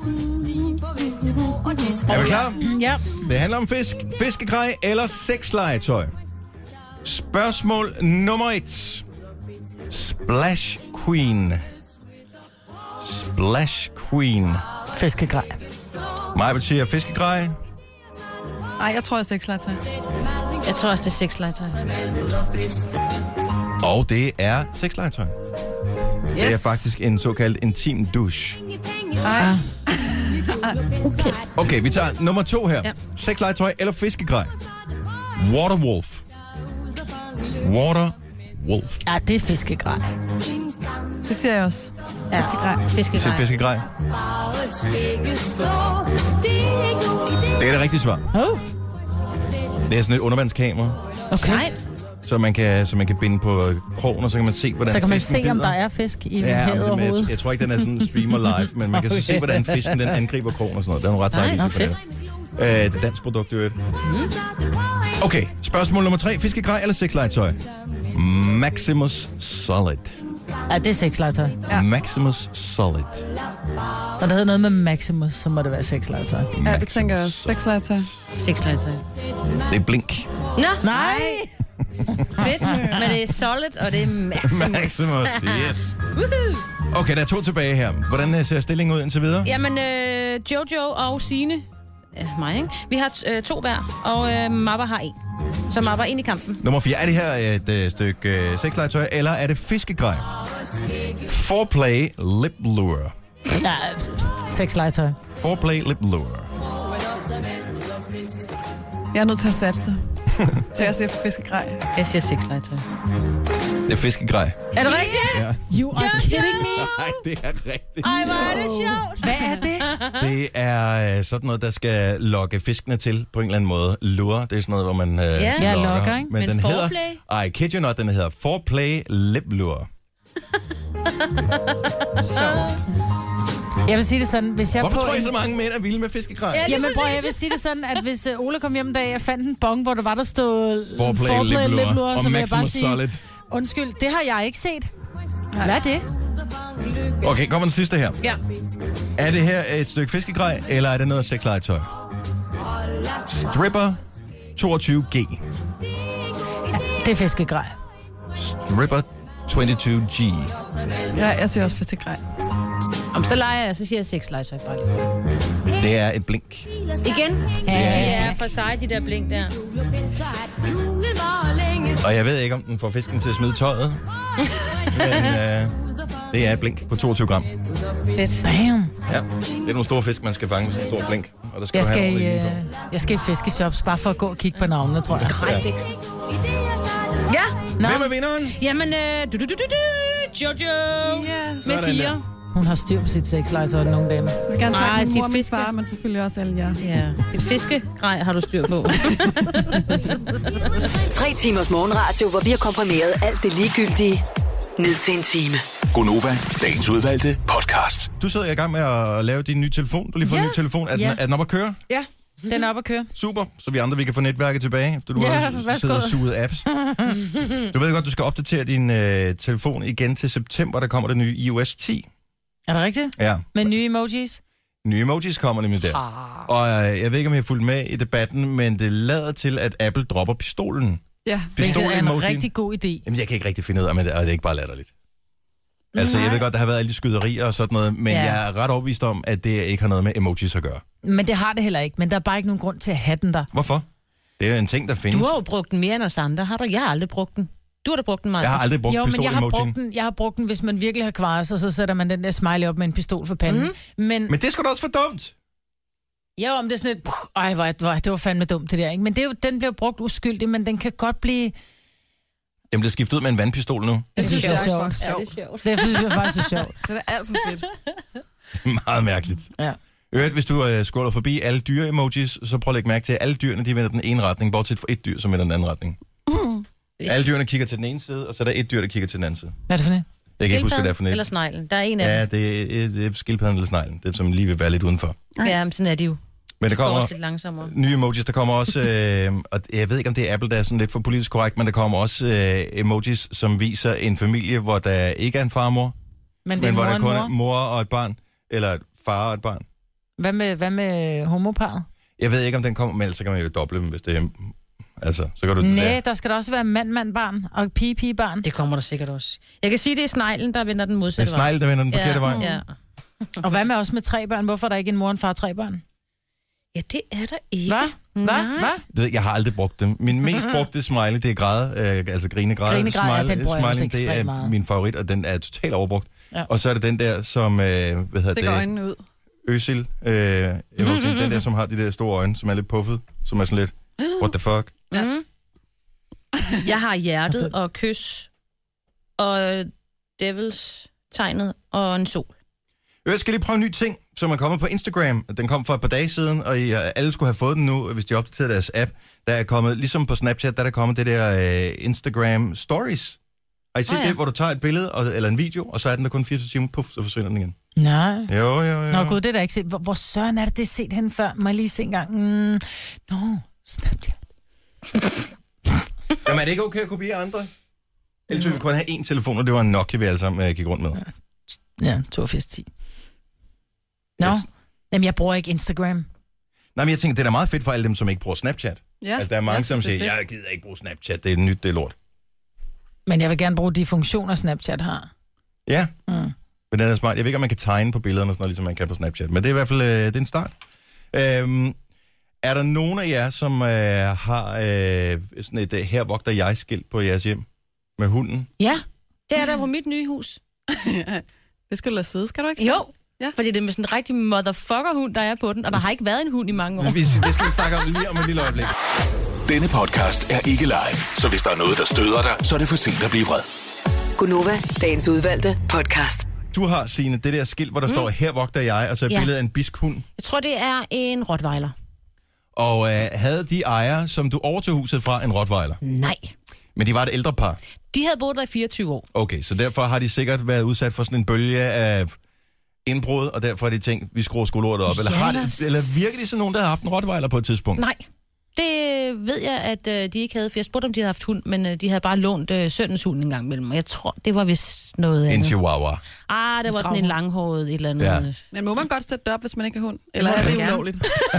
Er vi klar? Ja. Det handler om fisk, fiskegrej eller sexlegetøj. Spørgsmål nummer et. Splash Queen. Splash Queen. Fiskegrej. Maja vil sige fiskegrej. Nej, jeg tror, jeg er sexlegetøj. Jeg tror også, det er sexlegetøj. Og det er sexlegetøj. Yes. Det er faktisk en såkaldt intim douche. Nej. Okay. Okay, vi tager nummer to her. Ja. Sexlegetøj eller fiskegrej? Waterwolf. Waterwolf. Ja, det er fiskegrej. Det siger jeg også. Ja. Fiskegrej. Det er Fiskegrej. fiskegrej. Det er det rigtige svar. Oh. Det er sådan et undervandskamera, Okay. så man kan, så man kan binde på krogen, og så kan man se, hvordan Så kan man fisken se, om bider. der er fisk i Ja, havet men jeg, overhovedet. jeg tror ikke, den er sådan streamer live, men man kan så se, hvordan fisken den angriber krogen og sådan noget. Der er nogle ret Nej, sejlige nå, på det. Øh, det er dansk produkt, det Okay, spørgsmål nummer tre. Fiskegrej eller sexlegetøj? Maximus Solid. Ja, det er sexlegetøj. Ja. Maximus Solid. Når det hedder noget med Maximus, så må det være sexlegetøj. Ja, det tænker jeg også. Sexlegetøj. Sexlegetøj. Det er blink. Nå, Nej! fedt. Men det er solid, og det er Maximus. Maximus, yes. Okay, der er to tilbage her. Hvordan ser stillingen ud indtil videre? Jamen, øh, Jojo og Signe, ja, mig, ikke? Vi har øh, to hver, og øh, Mappa har en. Så Mappa er ind i kampen. Nummer fire. Er det her et øh, stykke øh, sexlegetøj, eller er det fiskegrej? Foreplay lip lure. Ja, sexlegetøj. Foreplay lip lure. Jeg er nødt til at satse. Så jeg siger fiskegrej. Jeg siger sexlegetøj. Det er fiskegrej. Er det rigtigt? Ja. You are kidding me? Nej, det er rigtigt. Ej, hvor er det sjovt. Hvad er det? Det er øh, sådan noget, der skal lokke fiskene til på en eller anden måde. Lure, det er sådan noget, hvor man øh, Ja. Ja, lokker, ikke? Men, Men den foreplay? hedder, I kid you not, den hedder Foreplay lip lure. Jeg vil sige det sådan, hvis jeg Hvorfor på tror I en... så mange mænd er vilde med fiskegrej? Ja. Jamen bror, jeg vil sige det sådan, at hvis uh, Ole kom hjem en dag, jeg fandt en bong, hvor der var, der stod Foreplay lip lure lip lure, og så vil jeg bare Maximus sige, Solid. undskyld, det har jeg ikke set. Hvad er det? Okay, kommer den sidste her. Ja. Er det her et stykke fiskegrej, eller er det noget sexlegetøj? Stripper toogtyve G. Det er fiskegrej. Stripper toogtyve G. Ja, jeg siger også fiskegrej. Om så leger jeg, så siger jeg sexlegetøj bare lige. Det er et blink. Igen? Ja. Ja, for sig de der blink der. Og jeg ved ikke, om den får fisken til at smide tøjet. Men øh, det er et blink på toogtyve gram. Fedt. Damn. Ja, det er nogle store fisk, man skal fange med sådan en stor blink. Og der skal Jeg du have skal, noget i, lignende øh, jeg skal i fiskeshops, bare for at gå og kigge på navnene, tror jeg. Grejbæksen. Ja. på. Hvem er vinderen? Jamen, øh, du, du, du, du, du, Jojo. Yes. Med Sådan fire. der. Hun har styr på sit sexlegetøj, nogle dame. Jeg vil gerne Ej, takke min sig mor og min fiske. far, men selvfølgelig også alle jer. Ja. Et fiskegrej har du styr på. Tre timers morgenradio, hvor vi har komprimeret alt det ligegyldige ned til en time. Gonova, dagens udvalgte podcast. Du sidder i gang med at lave din nye telefon. Du har lige fået Ja. en ny telefon. Er den, Ja. er den op at køre? Ja, den er oppe at køre. Super. Så vi andre, vi kan få netværket tilbage, efter du Ja, har værsgo. siddet og suget apps. Du ved godt, du skal opdatere din øh, telefon igen til september. Der kommer det nye i O S ti. Er det rigtigt? Ja. Med nye emojis? Nye emojis kommer nemlig der. Ah. Og øh, jeg ved ikke, om jeg har fulgt med i debatten, men det lader til, at Apple dropper pistolen. Ja. Hvilket er en Pistol-emojien. rigtig god idé. Jamen, jeg kan ikke rigtig finde ud af, om det er, det er ikke bare latterligt. Altså, jeg Nej. ved godt, der har været alle de skyderier og sådan noget, men Ja. jeg er ret overbevist om, at det ikke har noget med emojis at gøre. Men det har det heller ikke. Men der er bare ikke nogen grund til at have den der. Hvorfor? Det er jo en ting, der findes. Du har jo brugt den mere end os andre, har du? Jeg har aldrig brugt den. Du har da brugt den meget. Jeg har aldrig brugt Jo, men jeg har, pistol-emojien. brugt den, jeg har brugt den, hvis man virkelig har kvaret sig, så sætter man den der smiley op med en pistol for panden. Mm. Men, Men det er sgu da også for dumt. ja, om det er sådan et... Pff, ej, hvor, hvor, det var fandme dumt, det der. Ikke? Men det er jo, den bliver brugt uskyldigt, men den kan godt blive... Jamen, det er skiftet ud med en vandpistol nu. Det synes jeg er også sjovt. sjovt. Ja, det er sjovt. Det synes jeg faktisk er sjovt. Det er alt for fedt. Det er meget mærkeligt. Ja. Øvrigt, hvis du uh, scroller forbi alle dyre-emojis, så prøv at lægge mærke til, at alle dyrene de vender den ene retning, bortset fra et dyr, som vender den anden retning. Mm. Alle dyrene kigger til den ene side, og så er der et dyr, der kigger til den anden side. Hvad er det for det? Jeg kan ikke huske, hvad det er for Eller net. sneglen. Der er en af Ja, dem. det er, det er skildpadden eller sneglen. Det er, som lige vil være lidt udenfor. Ja, men sådan er de jo. Men der Det går kommer også lidt langsommere. nye emojis. Der kommer også, øh, og jeg ved ikke, om det er Apple, der er sådan lidt for politisk korrekt, men der kommer også øh, emojis, som viser en familie, hvor der ikke er en far og mor, Men det men er hvor mor der og kun mor. er mor og et barn, eller et far og et barn. Hvad med, hvad med homoparet? Jeg ved ikke, om den kommer, men ellers så kan man jo doble dem, hvis det er... Altså, så kan du Nej, der. der skal der også være mand-mand-barn og pige-pige-barn. Det kommer der sikkert også. Jeg kan sige, det er sneglen, der vender den Det modsatte er snegl, der vender den forkerte ja. vej. Ja. Og hvad med os med tre børn? Hvorfor er der ikke en mor og en far og tre børn? ja, det er der ikke. Hvad? Hvad? Nej. Hvad? Det ved Jeg har aldrig brugt dem. Min mest brugte smiley, det er græde, øh, altså grinegræde. Grinegræd, ja, smiley, den bruger jeg også smileyen, det ekstremt er meget. min favorit, og den er totalt overbrugt. Ja. Og så er det den der, som, øh, hvad hedder Stikker det? øjnene ud. Øsil, øh, emoji, den der, som har de der store øjne, som er lidt puffet, som er sådan lidt, what the fuck? Ja. Mm. Jeg har hjertet og kys og devils tegnet og en sol. Jeg skal lige prøve en ny ting, som er kommet på Instagram. Den kom for et par dage siden, og I, alle skulle have fået den nu, hvis de opdaterede deres app. Der er kommet, ligesom på Snapchat, der er der kommet det der øh, Instagram Stories. Har I set oh, ja. det, hvor du tager et billede og, eller en video, og så er den der kun fireogtyve timer, puff, så forsvinder den igen? Nej. Jo, jo, jo. Nå gud, det er da ikke set. Hvor, hvor søren er det, det er set hen før? Må jeg lige se en gang? Mm. Nå, Snapchat. Jamen er det ikke okay at kopiere andre? Ellers ville vi kun have én telefon, og det var en Nokia, vi alle sammen uh, gik rundt med. Ja, toogfirs ti. Nå, Yes. jamen jeg bruger ikke Instagram. Nej, men jeg tænker, det er da meget fedt for alle dem, som ikke bruger Snapchat. Ja, Altså, der er mange, jeg som synes, det er siger, fedt. jeg gider ikke bruge Snapchat, det er nyt, det er lort. Men jeg vil gerne bruge de funktioner, Snapchat har. Ja, Mm. men den er smart. Jeg ved ikke, om man kan tegne på billederne, og sådan noget, ligesom man kan på Snapchat. Men det er i hvert fald øh, det er en start. Øhm, er der nogen af jer, som øh, har øh, sådan et øh, her vogter jeg-skilt på jeres hjem med hunden? Ja, det er der på mit nye hus. Det skal du lade sidde, skal du ikke? Jo, Ja. ja. fordi det er med sådan en rigtig motherfucker-hund, der er på den, og der har ikke været en hund i mange år. Vi, det skal vi snakke om lige om et lille øjeblik. Denne podcast er ikke live, så hvis der er noget, der støder dig, så er det for sent at blive vred. Gunova, dagens udvalgte podcast. Du har, Signe, det der skilt, hvor der mm. står, her vogter jeg, og så er Ja. billedet af en bisk hund. Jeg tror, det er en rottweiler. Og øh, havde de ejere, som du overtog huset fra, en rottweiler? Nej. Men de var et ældre par. De havde boet der i fireogtyve år. Okay, så derfor har de sikkert været udsat for sådan en bølge af indbrud, og derfor har de tænkt, vi skruer sgu lortet op. Eller, har de, eller virker de som nogen, der har haft en rottweiler på et tidspunkt? Nej. Det ved jeg, at øh, de ikke havde, for jeg spurgte, om de havde haft hund, men øh, de havde bare lånt øh, søndens hund en gang imellem. Og jeg tror, det var vist noget En andet. chihuahua. Ah, det var sådan en langhåret et eller andet. Ja. Ja. Men må man godt sætte det op, hvis man ikke har hund? Eller Må er det man gerne. ulovligt?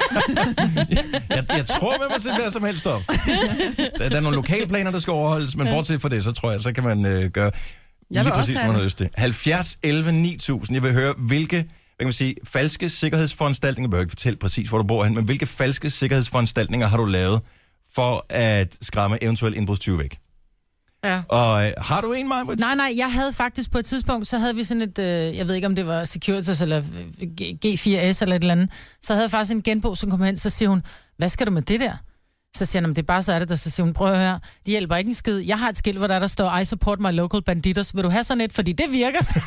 Jeg, jeg tror, man må sætte hvad som helst op. Der, der er nogle lokalplaner, der skal overholdes, men bortset fra det, så tror jeg, så kan man øh, gøre vil lige også præcis, have hvad man har det. lyst til. halvfjerds elleve ni tusind. Jeg vil høre, hvilke hvad kan man sige, falske sikkerhedsforanstaltninger, jeg behøver ikke fortælle præcis, hvor du bor hen, men hvilke falske sikkerhedsforanstaltninger har du lavet for at skræmme eventuelt indbrudstyve væk? Ja. Og øh, har du en, Maja? Nej, nej, jeg havde faktisk på et tidspunkt, så havde vi sådan et, øh, jeg ved ikke om det var Securitas eller G fire S eller et eller andet, så havde jeg faktisk en genbo, som kom hen, så siger hun, hvad skal du med det der? Så siger hun, det er bare så er det der, så siger hun, prøv at høre, de hjælper ikke en skid. Jeg har et skilt, hvor der, der står, I support my local banditos. Vil du have sådan et? Fordi det virker så.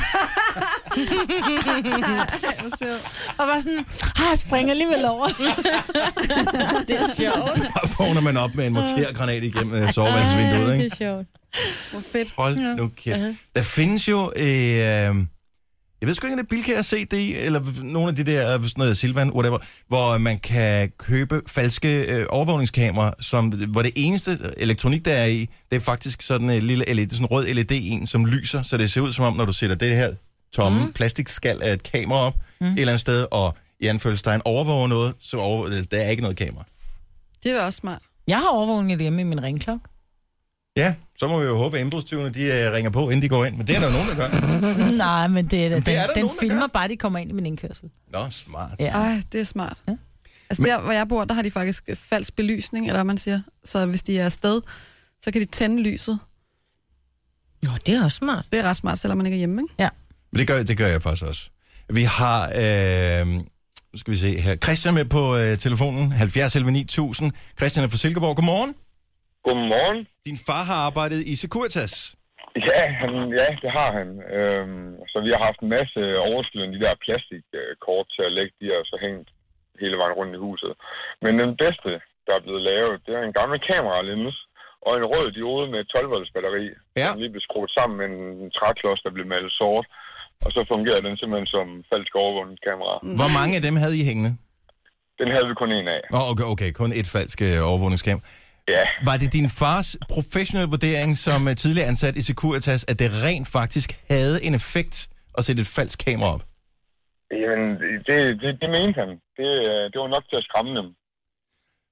Og var sådan, ah, jeg springer alligevel over. Det er sjovt. Så vågner man op med en mortergranat igennem øh, soveværelsesvinduet, ikke? Det er sjovt. Hvor fedt. Hold nu kæft. Der findes jo, øh, jeg ved sgu ikke, om det er Bilka og C D, eller nogle af de der, sådan noget Silvan, whatever, hvor man kan købe falske øh, overvågningskameraer, som, hvor det eneste elektronik, der er i, det er faktisk sådan en lille L E D, sådan en rød L E D-en, som lyser, så det ser ud som om, når du sætter det her tomme mm. plastikskal af et kamera op mm. et eller andet sted, og i anfølgelsestegn overvåger noget, så over, der er ikke noget kamera. Det er da også smart. Jeg har overvågning hjemme i min ringklokke. Ja, så må vi jo håbe, at indbrudstyvene, de uh, ringer på, inden de går ind. Men det er der jo nogen, der gør. Nej, men det er Men det den, er der den nogen, der filmer gør. bare, de kommer ind i min indkørsel. Nå, smart. Ja. Ej, det er smart. Ja. Altså Men- der, hvor jeg bor, der har de faktisk falsk belysning, eller hvad man siger. Så hvis de er afsted, så kan de tænde lyset. Nå, det er også smart. Det er ret smart, selvom man ikke er hjemme, ikke? Men det gør, det gør jeg faktisk også. Vi har, øh, nu skal vi se her, Christian med på øh, telefonen, halvfjerds elleve ni tusind. Christian er fra Silkeborg. Godmorgen. Godmorgen. Din far har arbejdet i Securitas. Ja, han, ja, det har han. Øhm, så vi har haft en masse overskydende de der plastikkort til at lægge de og så hængt hele vejen rundt i huset. Men den bedste, der er blevet lavet, det er en gammel kameralins og en rød diode med tolv volts batteri, Ja. som lige blev skruet sammen med en træklods, der blev malet sort. Og så fungerer den simpelthen som falsk overvågningskamera. Mm. Hvor mange af dem havde I hængende? Den havde vi kun en af. Åh, oh, okay, okay, kun et falsk øh, overvågningskamera. Ja. Var det din fars professionelle vurdering som øh, tidligere ansat i Securitas, at det rent faktisk havde en effekt at sætte et falsk kamera op? Jamen, det, det, det mente han. Det, det var nok til at skræmme dem.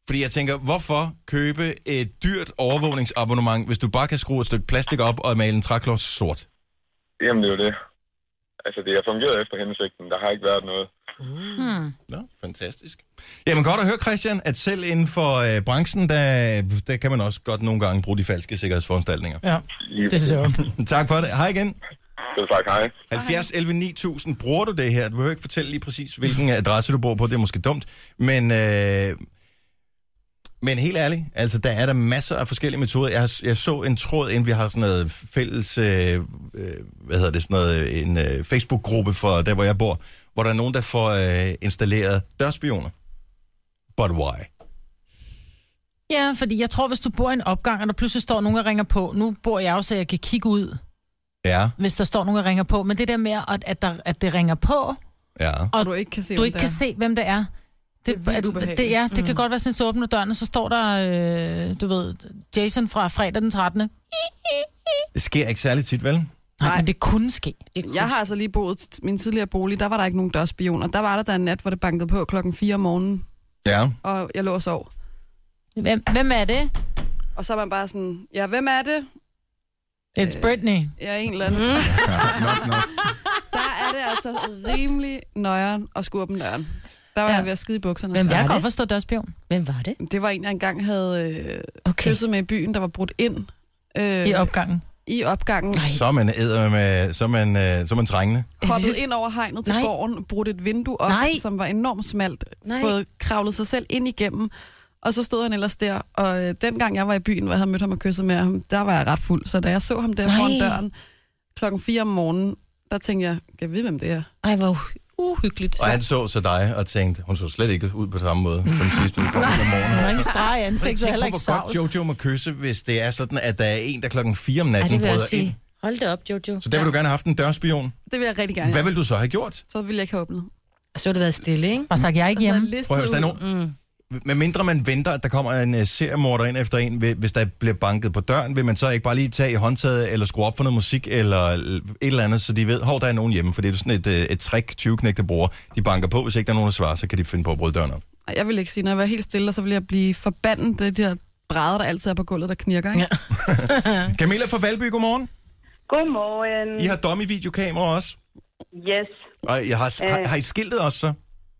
Fordi jeg tænker, hvorfor købe et dyrt overvågningsabonnement, hvis du bare kan skrue et stykke plastik op og male en træklods sort? Jamen, det er jo det. Altså, det har fungeret efter hensigten. Der har ikke været noget. Mm. Nå, fantastisk. Jamen godt at høre, Christian, at selv inden for øh, branchen, der, der kan man også godt nogle gange bruge de falske sikkerhedsforanstaltninger. Ja, det synes jeg. Tak for det. Hej igen. Så tak, hej. halvfjerds elleve ni tusind, bruger du det her? Du behøver ikke fortælle lige præcis, hvilken adresse du bor på. Det er måske dumt. Men, øh, men helt ærligt, altså der er der masser af forskellige metoder. Jeg, har, jeg så en tråd, inden vi har sådan noget fælles, øh, hvad hedder det, sådan noget, en øh, Facebook-gruppe for der, hvor jeg bor, hvor der er nogen, der får øh, installeret dørspioner. But why? Ja, fordi jeg tror, hvis du bor i en opgang, og der pludselig står nogen, der ringer på. Nu bor jeg jo, så jeg kan kigge ud, ja. Hvis der står nogen, der ringer på. Men det der med, at, at, der, at det ringer på, ja. og du ikke kan se, du ikke kan se, hvem det er. Det, det, er det, det, ja, det mm. kan godt være sådan, så åbner døren, og så står der, øh, du ved, Jason fra fredag den trettende Det sker ikke særlig tit, vel? Nej, Nej, men det kunne ske. Det kunne jeg har altså lige boet min tidligere bolig, der var der ikke nogen dørspioner. Der var der der en nat, hvor det bankede på klokken fire om morgenen. Ja. Og jeg lå og sov. Hvem, hvem er det? Og så er man bare sådan, ja, hvem er det? It's øh, Britney. Ja, en eller anden. Ja, nok, nok. Der er det altså rimelig nøjeren at skulle åbne døren. Der var ja. jeg ved at skide i bukserne. Hvem var jeg det? Jeg kan godt forstå dørspion. Hvem var det? Det var en, jeg engang havde øh, okay. kysset med i byen, der var brudt ind. Øh, I opgangen? I opgangen. Nej. Så er man æder med, så er man, øh, så er man trængende. Hoppet ind over hegnet til Nej. gården, brudt et vindue op, Nej. som var enormt smalt, Nej. fået kravlet sig selv ind igennem, og så stod han ellers der. Og øh, dengang jeg var i byen, hvor jeg havde mødt ham og kysset med ham, der var jeg ret fuld. Så da jeg så ham der Nej. foran døren klokken fire om morgenen, der tænkte jeg, kan jeg vide, hvem det er? Ej, hvor uhyggeligt. Og han så så dig og tænkte, hun så slet ikke ud på samme måde som sidste uge om morgenen. Han har ingen streg i ansigtet, heller ikke savl. Hvor godt Jojo må kysse, hvis det er sådan, at der er en, der klokken fire om natten bryder ind. Hold det op, Jojo. Så der vil du gerne have haft en dørspion. Det vil jeg rigtig gerne. Hvad vil du så have gjort? Så ville jeg ikke have åbnet. Så ville det været stille, ikke? Og sagt, jeg er ikke hjemme. Prøv at høre, nogen... Med mindre man venter, at der kommer en uh, seriemorder ind efter en, hvis der bliver banket på døren, vil man så ikke bare lige tage i håndtaget, eller skrue op for noget musik, eller et eller andet, så de ved, hov, der er nogen hjemme, for det er sådan et, uh, et trick, tyveknægte bruger. De banker på, hvis ikke der er nogen, der svarer, så kan de finde på at bryde døren op. Jeg vil ikke sige, når jeg var helt stille, og så vil jeg blive forbandet, det der brædder, der altid er på gulvet, der knirker, ikke? Ja. Camilla fra Valby, godmorgen. Godmorgen. I har dummy-videokamera også? Yes. Og jeg har, har, har I skiltet også så?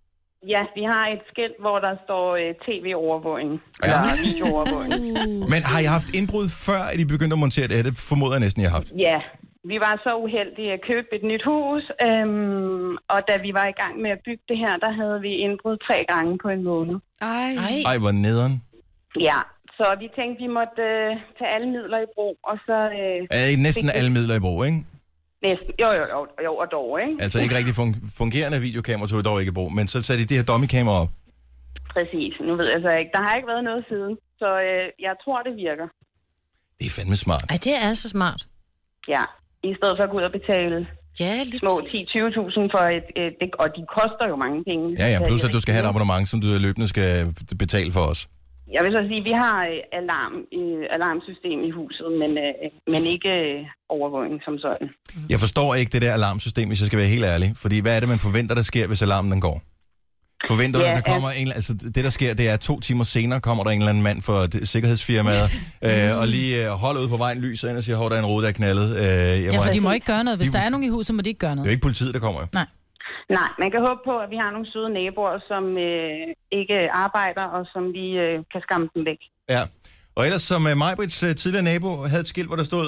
Ja, vi har et skilt, hvor der står uh, tv-overvågning. Ja. Eller videoovervågning. Men har I haft indbrud før, at I begyndte at montere det her? Det formoder jeg næsten, I har haft. Ja, vi var så uheldige at købe et nyt hus, øhm, og da vi var i gang med at bygge det her, der havde vi indbrud tre gange på en måned. Ej, Ej hvor nederen. Ja, så vi tænkte, vi måtte uh, tage alle midler i brug, og så... Uh, er I næsten alle midler i brug, ikke? Næsten. Jo, jo, jo, jo, og dog, ikke? Altså ikke rigtig fun- fungerende videokamera tog I dog ikke i brug, men så satte I de her dummy-kameraer op. Præcis. Nu ved jeg så ikke. Der har ikke været noget siden, så øh, jeg tror, det virker. Det er fandme smart. Ej, det er altså smart. Ja, i stedet for at gå ud og betale ja, lige små ti til tyve tusind for et, et, et... Og de koster jo mange penge. Ja, ja, plus at du skal have et abonnement, som du løbende skal betale for os. Jeg vil så sige, at vi har alarm, alarmsystem i huset, men, men ikke overvågning som sådan. Jeg forstår ikke det der alarmsystem, hvis jeg skal være helt ærlig. Fordi hvad er det, man forventer, der sker, hvis alarmen den går? Forventer du, ja, at der kommer en... Altså, det, der sker, det er to timer senere, kommer der en eller anden mand fra sikkerhedsfirmaet, øh, og lige øh, holder ud på vejen, lyser ind og siger, hov, der er en rode, der er knaldet. Øh, ja, for de må ikke gøre noget. Hvis de... der er nogen i huset, må de ikke gøre noget. Det er ikke politiet, der kommer. Nej. Nej, man kan håbe på, at vi har nogle søde naboer, som øh, ikke arbejder, og som vi øh, kan skamme dem væk. Ja, og ellers som uh, Majbrits uh, tidligere nabo havde et skilt, hvor der stod...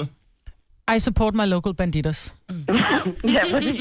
I support my local banditos. Mm. Ja, præcis.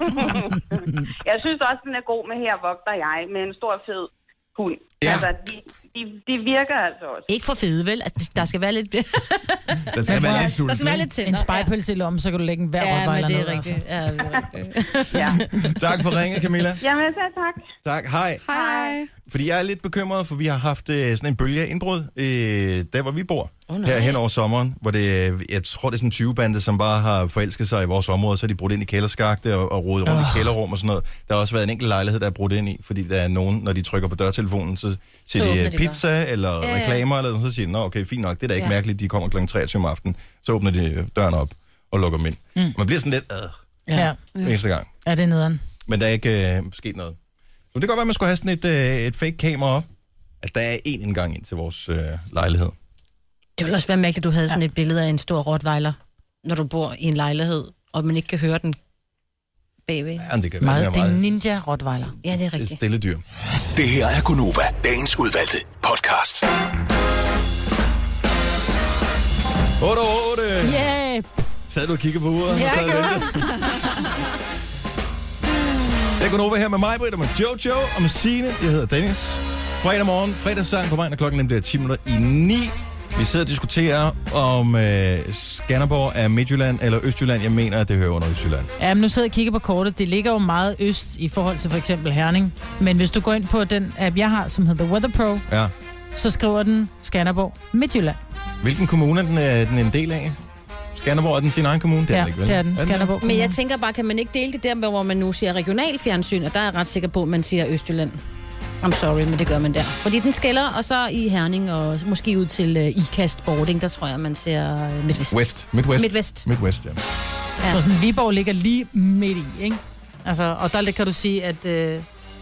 Jeg synes også, den er god med her vogter jeg, med en stor fed hund. Ja. Altså, de, de, de virker altså også. Ikke for fede, vel? Altså, der skal være lidt... der skal være lidt sulten. Der skal være lidt til. En spejpølse i lommen, så kan du lægge en hver ja, rottweiler ned. Ja, men det er rigtigt. Ja, det er rigtigt. Ja. Tak for ringe, Camilla. Jamen, så tak. Tak, hej. Hej. Fordi jeg er lidt bekymret, for vi har haft øh, sådan en bølge af indbrud, øh, der hvor vi bor. Oh, her hen over sommeren, hvor det, jeg tror, det er sådan en tyve-bande, som bare har forelsket sig i vores område, så er de brudt ind i kælderskagte og, og rodet rundt oh. i kælderrum og sådan noget. Der har også været en enkelt lejlighed, der er brudt ind i, fordi der er nogen, når de trykker på dørtelefonen, så siger så de, de pizza bare. eller ja, ja. reklamer, eller så siger de, nå okay, fint nok, det er da ikke ja. mærkeligt, de kommer klokken treogtyve om aftenen. Så åbner de døren op og lukker dem ind. Mm. Man bliver sådan lidt, øh, ja. eneste gang. Ja, det er nederen. Men der er ikke øh, sket noget. Så det kan godt være, at man skulle have sådan et, øh, et fake kamera op. Altså, der er én indgang ind til vores øh, lejlighed. Det ville også være mærkeligt, at du havde sådan et billede af en stor rottweiler, når du bor i en lejlighed, og man ikke kan høre den bagved. Ja, det kan være meget, meget, det er ninja rottweiler. Ja, det er et rigtigt. stille dyr. Det her er Gunova, dagens udvalgte podcast. otte otte! Yeah! Sad du og kiggede på uret? Ja, Sad jeg og ventede? Det er Gunova her med mig, Britt, og med Jojo, og med Signe. Jeg hedder Dennis. Fredag morgen, fredagssang på mig, når klokken bliver ti minutter i ni. Vi sidder og diskuterer, om øh, Skanderborg er Midtjylland eller Østjylland. Jeg mener, at det hører under Østjylland. Ja, men nu sidder jeg og kigger på kortet. Det ligger jo meget øst i forhold til for eksempel Herning. Men hvis du går ind på den app, jeg har, som hedder Weather Pro, Ja. så skriver den Skanderborg Midtjylland. Hvilken kommune er den, er den en del af? Skanderborg er den sin egen kommune? Det er Ja, den ikke, vel? det er den. Skanderborg. Men jeg tænker bare, kan man ikke dele det der, hvor man nu siger regional fjernsyn, og der er jeg ret sikker på, at man siger Østjylland. I'm sorry, men det gør man der. Fordi den skælder, og så i Herning, og måske ud til uh, Ikast Boarding, der tror jeg, man ser uh, Midtvest. West. Midwest. Midwest. Midwest, ja. Ja. Så sådan, Viborg ligger lige midt i, ikke? Altså, og der kan du sige, at øh,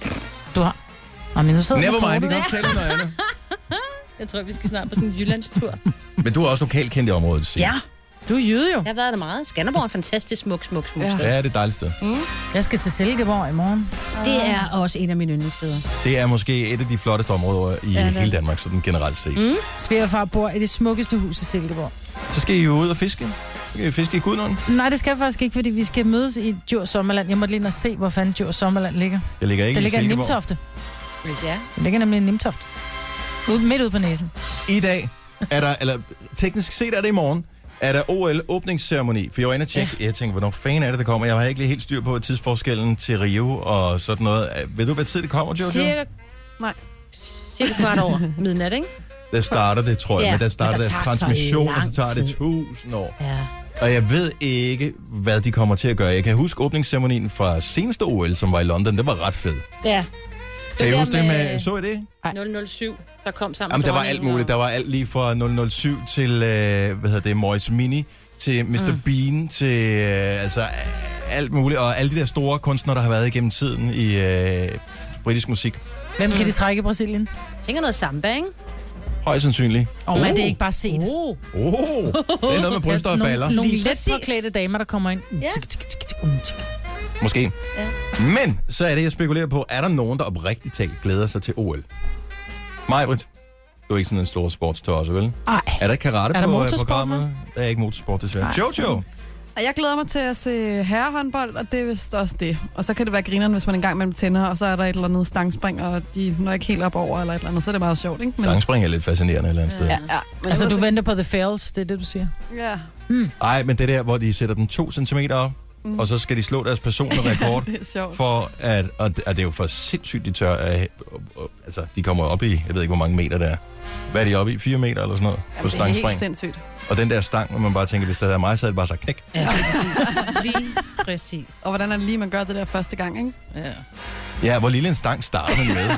du har... Nå, men nu sidder Never du mind, på vi kan kortet. også tale om noget andet. Jeg tror, vi skal snart på sådan en Jyllandstur. Men du er også lokalt kendt i området, Signe. Ja, Du er jyde jo. jeg har været der meget. Skanderborg er en fantastisk smuk, smuk, smuk Ja. sted. Ja, det er et dejligt sted. Mm. Jeg skal til Silkeborg i morgen. Det er også en af mine yndlingssteder. Det er måske et af de flotteste områder i Ja, det er hele Danmark, sådan generelt set. Mm. Svigerfar bor i det smukkeste hus i Silkeborg. Så skal I jo ud og fiske. Så skal I fiske i Gudnåen. Nej, det skal jeg faktisk ikke, fordi vi skal mødes i Djurs Sommerland. Jeg måtte lige ind og se, hvor fanden Djurs Sommerland ligger. Det ligger ikke Det ligger i i Silkeborg. Nimtofte. Ja. Det ligger nemlig i Nimtofte. Ud, midt ude på næsen. I dag er der, eller teknisk set er det i morgen, er der O L-åbningsceremoni. For jeg var inde og tjekke, ja. Jeg tænkte, hvornår fanden er det, der kommer? Jeg har ikke lige helt styr på tidsforskellen til Rio og sådan noget. Ved du, hvad tid det kommer, Jojo? Cirka, Nej. cirka kvart over midnat, ikke? Der starter det, tror jeg, Ja, men der starter men der deres tager så transmission, og så lang tager det tid. tusind år. Ja. Og jeg ved ikke, hvad de kommer til at gøre. Jeg kan huske åbningsceremonien fra seneste O L, som var i London. Det var ret fed. Ja. Kan I der huske det med... Så I det? nul nul syv, der kom sammen Jamen, med der var dronningen alt muligt. Der var alt lige fra nul nul syv til, øh, hvad hedder det, Moise Mini, til mister Mm. Bean, til øh, altså alt muligt. Og alle de der store kunstnere, der har været igennem tiden i øh, britisk musik. Hvem kan de trække i Brasilien? og... Tænker noget samba, ikke? Højst sandsynligt. Åh, oh, men det er ikke bare set. Oh. Oh, det er noget med bryster og baller. Nogle, nogle Lige let præcis. påklædte damer, der kommer ind. Ja. Tik, tik, tik, tik, um, tik. Måske. Ja. Men så er det, jeg spekulerer på, er der nogen, der oprigtigt talt glæder sig til O L? Majbrit, du er ikke sådan en stor sportstørrelse, vel? Ej. Er der karate Er der på øh, motorsport programmet? Der er ikke motorsport, desværre. Nej, Jojo! Og jeg glæder mig til at se herrehåndbold, og det er vist også det. Og så kan det være grineren, hvis man engang mellem tænder, og så er der et eller andet stangspring, og de når ikke helt op over, eller et eller andet, så er det meget sjovt, ikke? Men, Stangspring er lidt fascinerende et eller andet sted. ja, ja. Men Altså, jeg du må se- venter på The Fails, det er det, du siger? Ja. Ej, men det der, hvor de sætter den to centimeter op, mm. og så skal de slå deres personlige rekord, Det er sjovt. for at, og det, og det er jo for sindssygt, de tør, at, altså, de kommer op i, jeg ved ikke, hvor mange meter der er. Hvad er de oppe i? Fire meter eller sådan noget? Jamen, På det er helt stangspring. sindssygt. Og den der stang, hvor man bare tænker, hvis det havde været mig, så havde det bare sagt knæk. Ja, lige præcis. lige præcis. Og hvordan er det lige, man gør det der første gang, ikke? Ja. Ja, hvor lille en stang starter man med.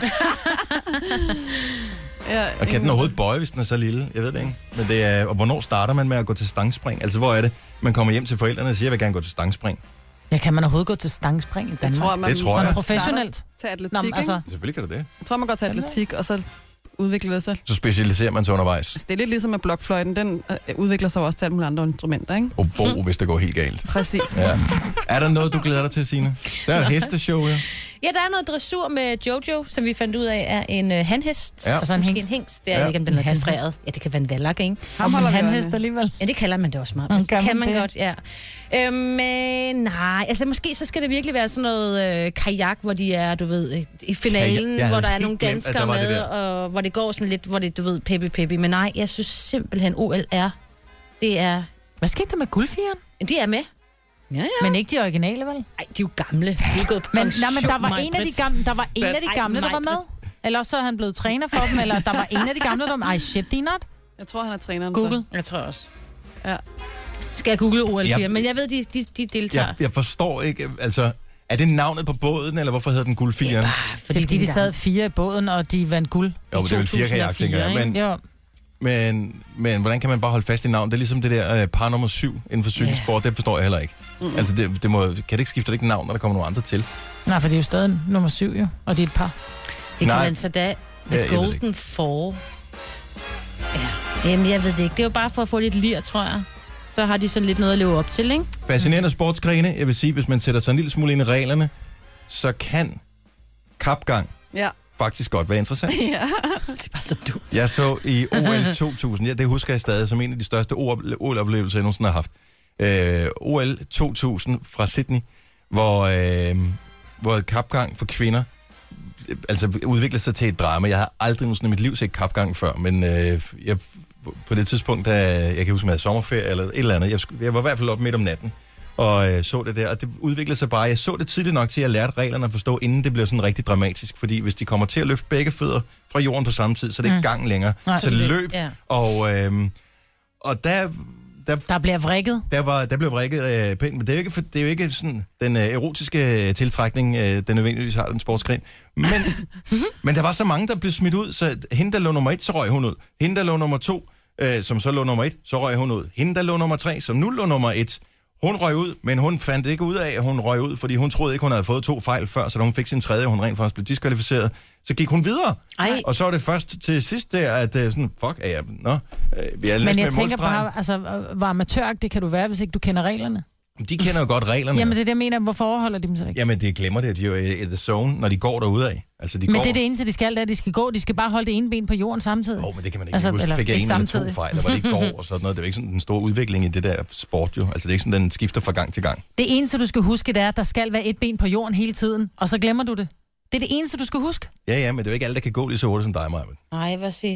Ja, Og kan den overhovedet bøje, hvis den er så lille? Jeg ved det ikke. Men det er, og hvornår starter man med at gå til stangspring? Altså, hvor er det? Man kommer hjem til forældrene og siger, jeg vil gerne gå til stangspring. Ja, kan man overhovedet gå til stangspring i Jeg Danmark? tror, man Det tror jeg. starter Professionelt? til atletik, Nå, men altså... altså, Selvfølgelig kan du det. Jeg tror, man går til atletik, og så udvikler det sig. Så specialiserer man sig undervejs. Altså, det er lidt ligesom med blokfløjten. Den øh, udvikler sig også til alle mulige andre instrumenter, ikke? Og bo, hvis det går helt galt. Præcis. Ja. Er der noget, du glæder dig til, Signe? Der er hesteshow, ja. Ja, der er noget dressur med Jojo, som vi fandt ud af er en uh, hanhest. Ja. Altså en Måske hingst. en en hingst. Det er Ja. ja. ikke, om den er En hanhest. kastreret. Ja, det kan være en vallak, ikke? Ham holder vi øje hanhest med. alligevel. Ja, det kalder man det også meget. Mm, Det kan kan man man det? godt, ja. Øhm, men nej, altså måske så skal det virkelig være sådan noget øh, kajak, hvor de er, du ved, øh, i finalen, Jeg havde hvor der er helt nogle glemt, at der danskere var det med, der. og hvor det går sådan lidt, hvor det, du ved, peppy peppy. Men nej, jeg synes simpelthen, O L er, det er, Hvad skete der med guldfigeren? de er med. Ja, ja. Men ikke de originale, vel? Ej, de er jo gamle. De er gået på Men, pension, nej, men der var en af de Maj-Brit. gamle, der var en af de Ej, gamle, der var med. Maj-Brit. Eller også så er han blevet træner for dem, eller der var en af de gamle, der var med. Ej, shit, de not. Jeg tror, han er træneren. Google. Jeg tror også. Ja. Skal jeg google O L fire? Jeg- Men jeg ved, de, de, de deltager. Jeg, jeg forstår ikke, altså... Er det navnet på båden, eller hvorfor hedder den guldfigeren? Bare Det er fordi, de sad fire i båden, og de vandt guld. Jo, men det er vel fire kajak, tænker jeg. Men, Jo. men, men hvordan kan man bare holde fast i navn? Det er ligesom det der uh, par nummer syv inden for cykelsport. Det forstår jeg heller ikke. Mm. Altså, det, det må, kan det ikke skifte det ikke navn, når der kommer nogle andre til? Nej, for det er jo stadig nummer syv, jo. Og de er et par. Det kan Nej. man så da The Ja, Golden Four. Ja, jamen jeg ved det ikke. Det er jo bare for at få lidt lir, tror jeg. Så har de sådan lidt noget at leve op til, ikke? Fascinerende sportsgrene. Jeg vil sige, hvis man sætter sig en lille smule ind i reglerne, så kan kapgang Ja. faktisk godt være interessant. Ja. Det er bare så dumt. Jeg så i O L to tusind, ja, det husker jeg stadig som en af de største O L-oplevelser, jeg nogensinde har haft. Øh, O L to tusind fra Sydney, hvor, øh, hvor kapgang for kvinder altså udviklede sig til et drama. Jeg har aldrig nogensinde i mit liv set kapgang før, men øh, jeg, på det tidspunkt, da jeg kan huske, at jeg havde sommerferie eller et eller andet, jeg, jeg var i hvert fald op midt om natten, og øh, så det der, og det udviklede sig bare. Jeg så det tidligt nok til, at jeg lærte reglerne at forstå, inden det blev sådan rigtig dramatisk, fordi hvis de kommer til at løfte begge fødder fra jorden på samme tid, så er det ikke mm. gang længere. Nej, så løb, ja. og, øh, og der... Der, der bliver vrikket. Der, var, der blev vrikket øh, pænt, men det er jo ikke, for, det er jo ikke sådan den øh, erotiske øh, tiltrækning, øh, den nødvendigvis har den sportsgren. Men, men der var så mange, der blev smidt ud, så hende, der lå nummer et, så røg hun ud. Hende, der lå nummer to, øh, som så lå nummer et, så røg hun ud. Hende, der lå nummer tre, som nu lå nummer et, hun røg ud, men hun fandt ikke ud af, at hun røg ud, fordi hun troede ikke, hun havde fået to fejl før, så da hun fik sin tredje, og hun rent faktisk blev diskvalificeret, så gik hun videre. Ej. Og så var det først til sidst der, at uh, sådan, fuck, er jeg, nå, vi er Men jeg tænker bare, altså, hvor amatøragtig kan du være, hvis ikke du kender reglerne? De kender jo godt reglerne. Jamen det er det, jeg mener, hvorfor overholder de dem så ikke? Jamen det glemmer det, de er jo i the zone, når de går derude af. Altså, de men går... det er det eneste, de skal, det er, at de skal gå, de skal bare holde det ene ben på jorden samtidig. Åh, oh, men det kan man ikke altså, huske. Fik jeg en eller to fejl, og var det ikke går og sådan noget. Det er jo ikke sådan en stor udvikling i det der sport jo. Altså det er ikke sådan, den skifter fra gang til gang. Det eneste, du skal huske, det er, at der skal være et ben på jorden hele tiden, og så glemmer du det. Det er det eneste, du skal huske. Ja, ja, men det er jo ikke alle, der kan gå lige så hurtigt som dig, Maja. Nej, hvad siger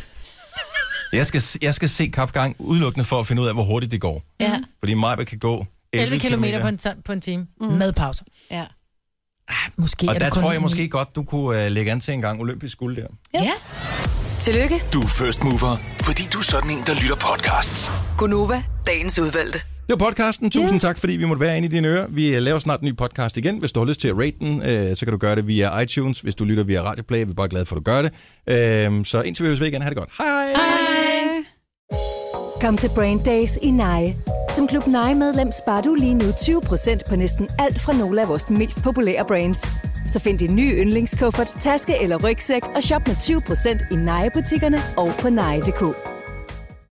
jeg skal, jeg skal se kapgang udelukkende for at finde ud af, hvor hurtigt det går. Ja. Fordi Maja kan gå elleve kilometer på en, på en time mm. med pauser. Ja. Ah, måske og er der kun tror jeg måske godt, du kunne uh, lægge an til en gang olympisk guld der. Ja. ja. Tillykke. Du er first mover, fordi du er sådan en, der lytter podcasts. Gunova, dagens udvalgte. Det var podcasten. Tusind yes. tak, fordi vi måtte være inde i dine ører. Vi laver snart en ny podcast igen. Hvis du har lyst til at rate den, øh, så kan du gøre det via iTunes. Hvis du lytter via Radioplay, vi er bare glade for, at du gør det. Øh, så indtil vi høres ved igen. Ha' det godt. Hej hej! Hej! Kom til Brain Days i Nye. Som Klub Nye-medlem sparer du lige nu tyve procent på næsten alt fra nogle af vores mest populære brands. Så find din nye yndlingskuffert, taske eller rygsæk og shop med tyve procent i Nye-butikkerne og på nye punktum d k.